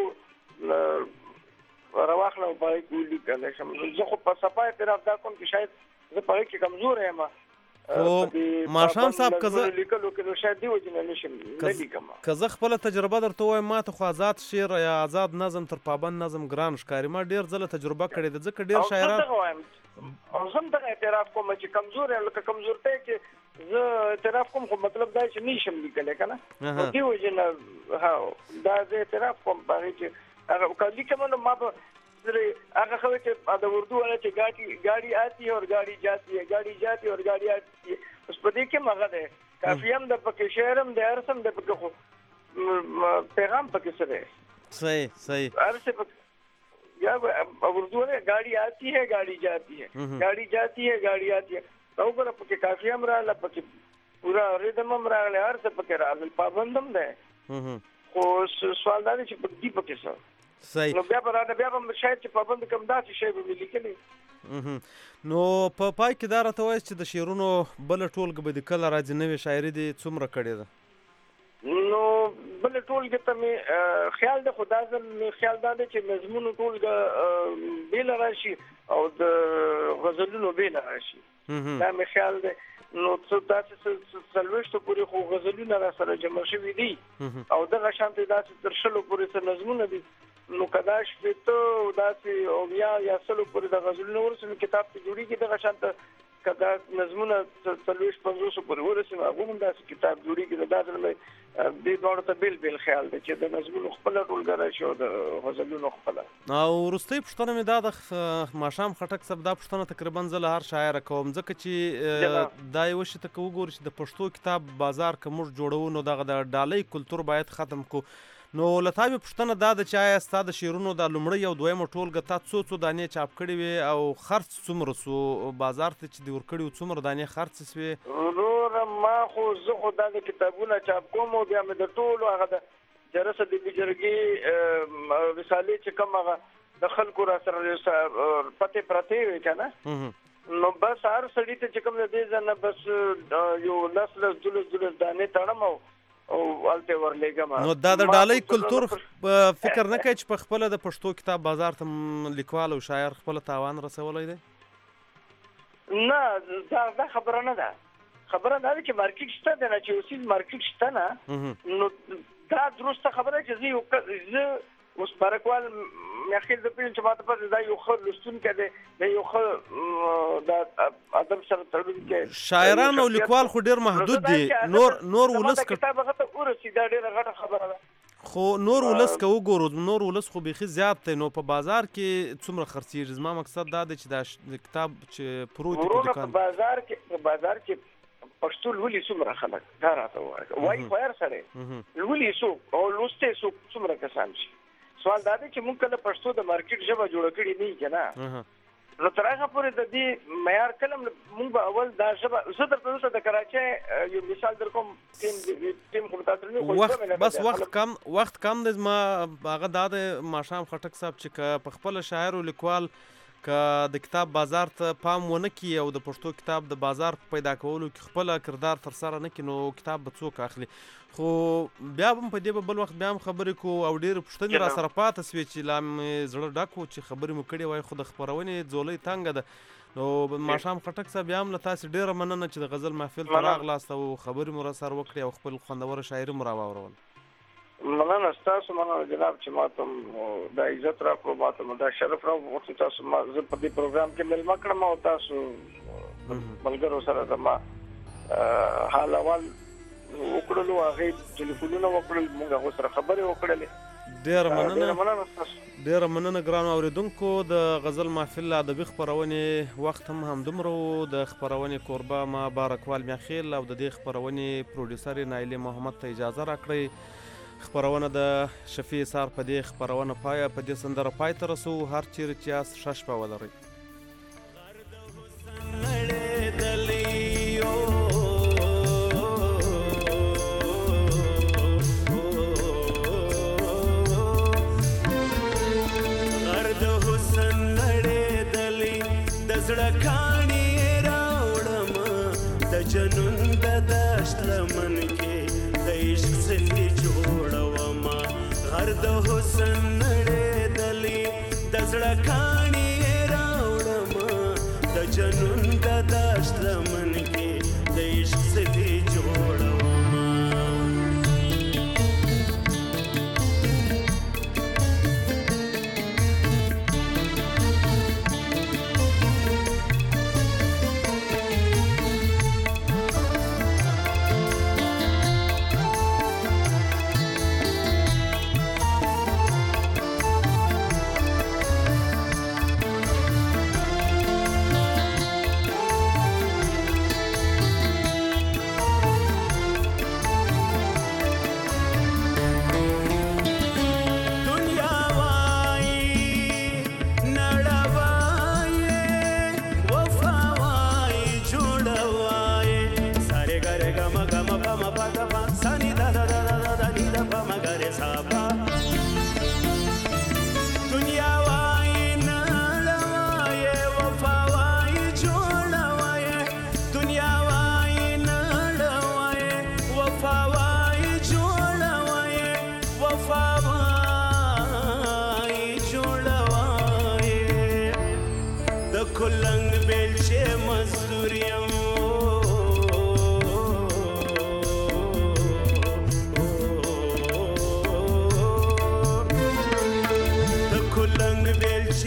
راواخلم او په هغې کې ولیکلی شم. زه خو په صفا اعتراف دا کوم چې شاید زه په هغې کې کمزوری یم، خو ماښام صاحب که زه لیکلو کې نو شاید دې وجې نه نشم نه لیکم. که زه خپله تجربه درته ووایم ما ته خو آزاد شعر یا آزاد نظم تر پابند نظم ګران ښکاري. ما ډېر ځله تجربه کړې ده، ځکه ډېر شاعران او زه هم دغه اعتراف کوم چې کمزور یم، لکه کمزورتۍ کې زه اعتراف کوم، خو مطلب دا چې نه شم لیکلی که نه. نو دې وجې نه دا زه اعتراف کوم په هغې چې هغه که لیکم نو ما به هغه خبره چې د اردو والا چې ګاډي ګاډي آتی ہے اور ګاډي جاتی ہے ګاډي جاتی ہے اور ګاډي آتی ہے، اوس په دې کې هغه دی کافي هم د پکې شعر هم د هر څه هم د پکې، خو پیغام پکې څه دی؟ صحیح صحیح هر څه پکې یا اردو والا ګاډي آتی ہے ګاډي جاتی ہے ګاډي جاتی ہے ګاډي آتی ہے، نو ګوره پکې کافي هم راغله، پکې پورا ریدم هم راغلی، هر څه پکې راغلی، پابند هم دی. خو سوال دا دی چې دې پکې څه صحیح. نو بیا به رانه بیا به شاید چې پابند کم داسې شی به مې لیکلی. نو په پای کې دا راته وایاست چې د شعرونو بله ټولګه به د کله راځي نوې شاعري دې څومره کړې ده؟ نو بله ټولګې ته مې خیال دی، خو دا ځل مې خیال دا دی چې نظمونو ټولګه بېله راشي او د غزلونو بېله راشي، دا مې خیال دی. نو څه داسې څلوېښتو پورې خو غزلونه را سره جمع شوي دي او دغه شانتې داسې تر شلو پورې څه نظمونه دي. نو که دا شپېته داسې اویا یا سلو پورې د غزلونه ورسي نو کتاب کې جوړېږي. دغه شانته که دا نظمونه څلوېښت پنځوسو پورې ورسي نو هغه هم داسې کتاب جوړېږي. نو دا ځل مې دې دواړو ته بېل بېل خیال دی چې د نظمونو خپله ټولګه راشي او د غزلونو خپله. او وروستۍ پوښتنه مې دا ده ماښام خټک صاحب، دا پوښتنه تقریبا زه له هر شاعره کوم، ځکه چې دا یوه شي ته که وګورو چې د پښتو کتاب بازار که موږ جوړو نو دغه د ډالۍ کلتور باید ختم کړو. نو له تا مې پوښتنه دا ده چې آیا ستا د شعرونو دا لومړۍ او دویمه ټولګه تا څو څو دانې چاپ کړې وې او خرڅ څومره سو بازار ته چې دې ورکړي وو څومره دانې خرڅ سوې؟ وروره ما خو زه خو دا د کتابونه چاپ کوم او بیا مې د ټولو هغه د جرسه د بجرګي رسالې چې کوم هغه د خلکو را سره پتې پرتې وې که نه، نو بس هر سړي ته چې کوم د دې ځای نه بس یو لس لس دولس دولس دانې تړم او او الته ورلېږم. نو دا د ډالۍ کلتور فکر نه کوي چې په خپله د پښتو کتاب بازار ته لیکوال او شاعر خپله تاوان رسولی دی؟ نه دا دا خبره نه ده. خبره دا ده چې مارکیټ شته دی نه، چې اوسیز مارکیټ شته نه، نو دا درسته خبره چې زه زه اوس پرکوال مخکې د پین چې ماته په دا یو خل لستون کړي د یو خل د ادب سره تړون کې شاعران او لیکوال خو ډیر محدود دي نور نور ولس کتاب هغه ورسې دا ډیره غټه خبره ده خو نور ولس که وګورو نور ولس خو بیخي زیات دی نو په بازار کې څومره خرڅیږي زما مقصد دا دی چې دا کتاب چې پروت دی په دکان بازار کې په بازار کې پښتو لولي څومره خلک دا راته وایي وایي خیر سره لولي سو او لوسته سو څومره کسان شي سوال دا دی چې موږ کله پښتو د مارکیټ ژبه جوړ کړی نه کنه نو تر هغه پورې د دې معیار کلم موږ به اول دا ژبه زه درته د کراچۍ یو مثال در کوم ټیم ټیم کوم تاسو نه بس وخت کم وخت کم د ما هغه د ماشام خټک صاحب چې په خپل شاعر او لیکوال که د کتاب بازار ته پام ونه کړي او د پښتو کتاب د بازار پیدا کولو کې خپل کردار تر سره نه کړي نو کتاب به څوک اخلي خو بیا هم په دې بل وخت بیا هم خبرې کو او ډېر پوښتنې را سره پاتې سوې چې لا مې زړه ډک و چې خبرې مو کړې وای خو د خپرونې ځولۍ تنګه ده نو ماښام خټک صاحب بیا هم له تاسې ډېره مننه چې د غزل محفل ته راغلاست او خبرې مو را سره وکړې او خپل خوندوره شاعري مو را واورول مننه ستاسو مننه جناب چې ماته دا عزت راکړو ماته دا شرف راکړو چې تاسو ما زه په دې پروګرام کې مېلمه کړم او تاسو ملګرو سره د ما حال احوال وکړلو هغه ټلیفونونه وکړل موږ هغه سره خبرې وکړلې ډېره مننه ډېره مننه ګرانو اوریدونکو د غزل محفل ادبي خپرونې وخت هم همدومره د خپرونې کوربه ما بارکوال میاخیل او د دې خپرونې پروډوسر نایلې محمد ته اجازه راکړئ خپرونه د شفیع سار په دې خپرونه پای په دې سندره پای ته رسو هر چیرې چې یاست ښه شپه ولرئ د حسن نړې دلې د زړه کاڼي راوړم د جنون د دشت لمن کې د عشق سدي جوړوم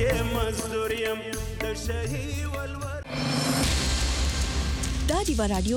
دا دی رادیو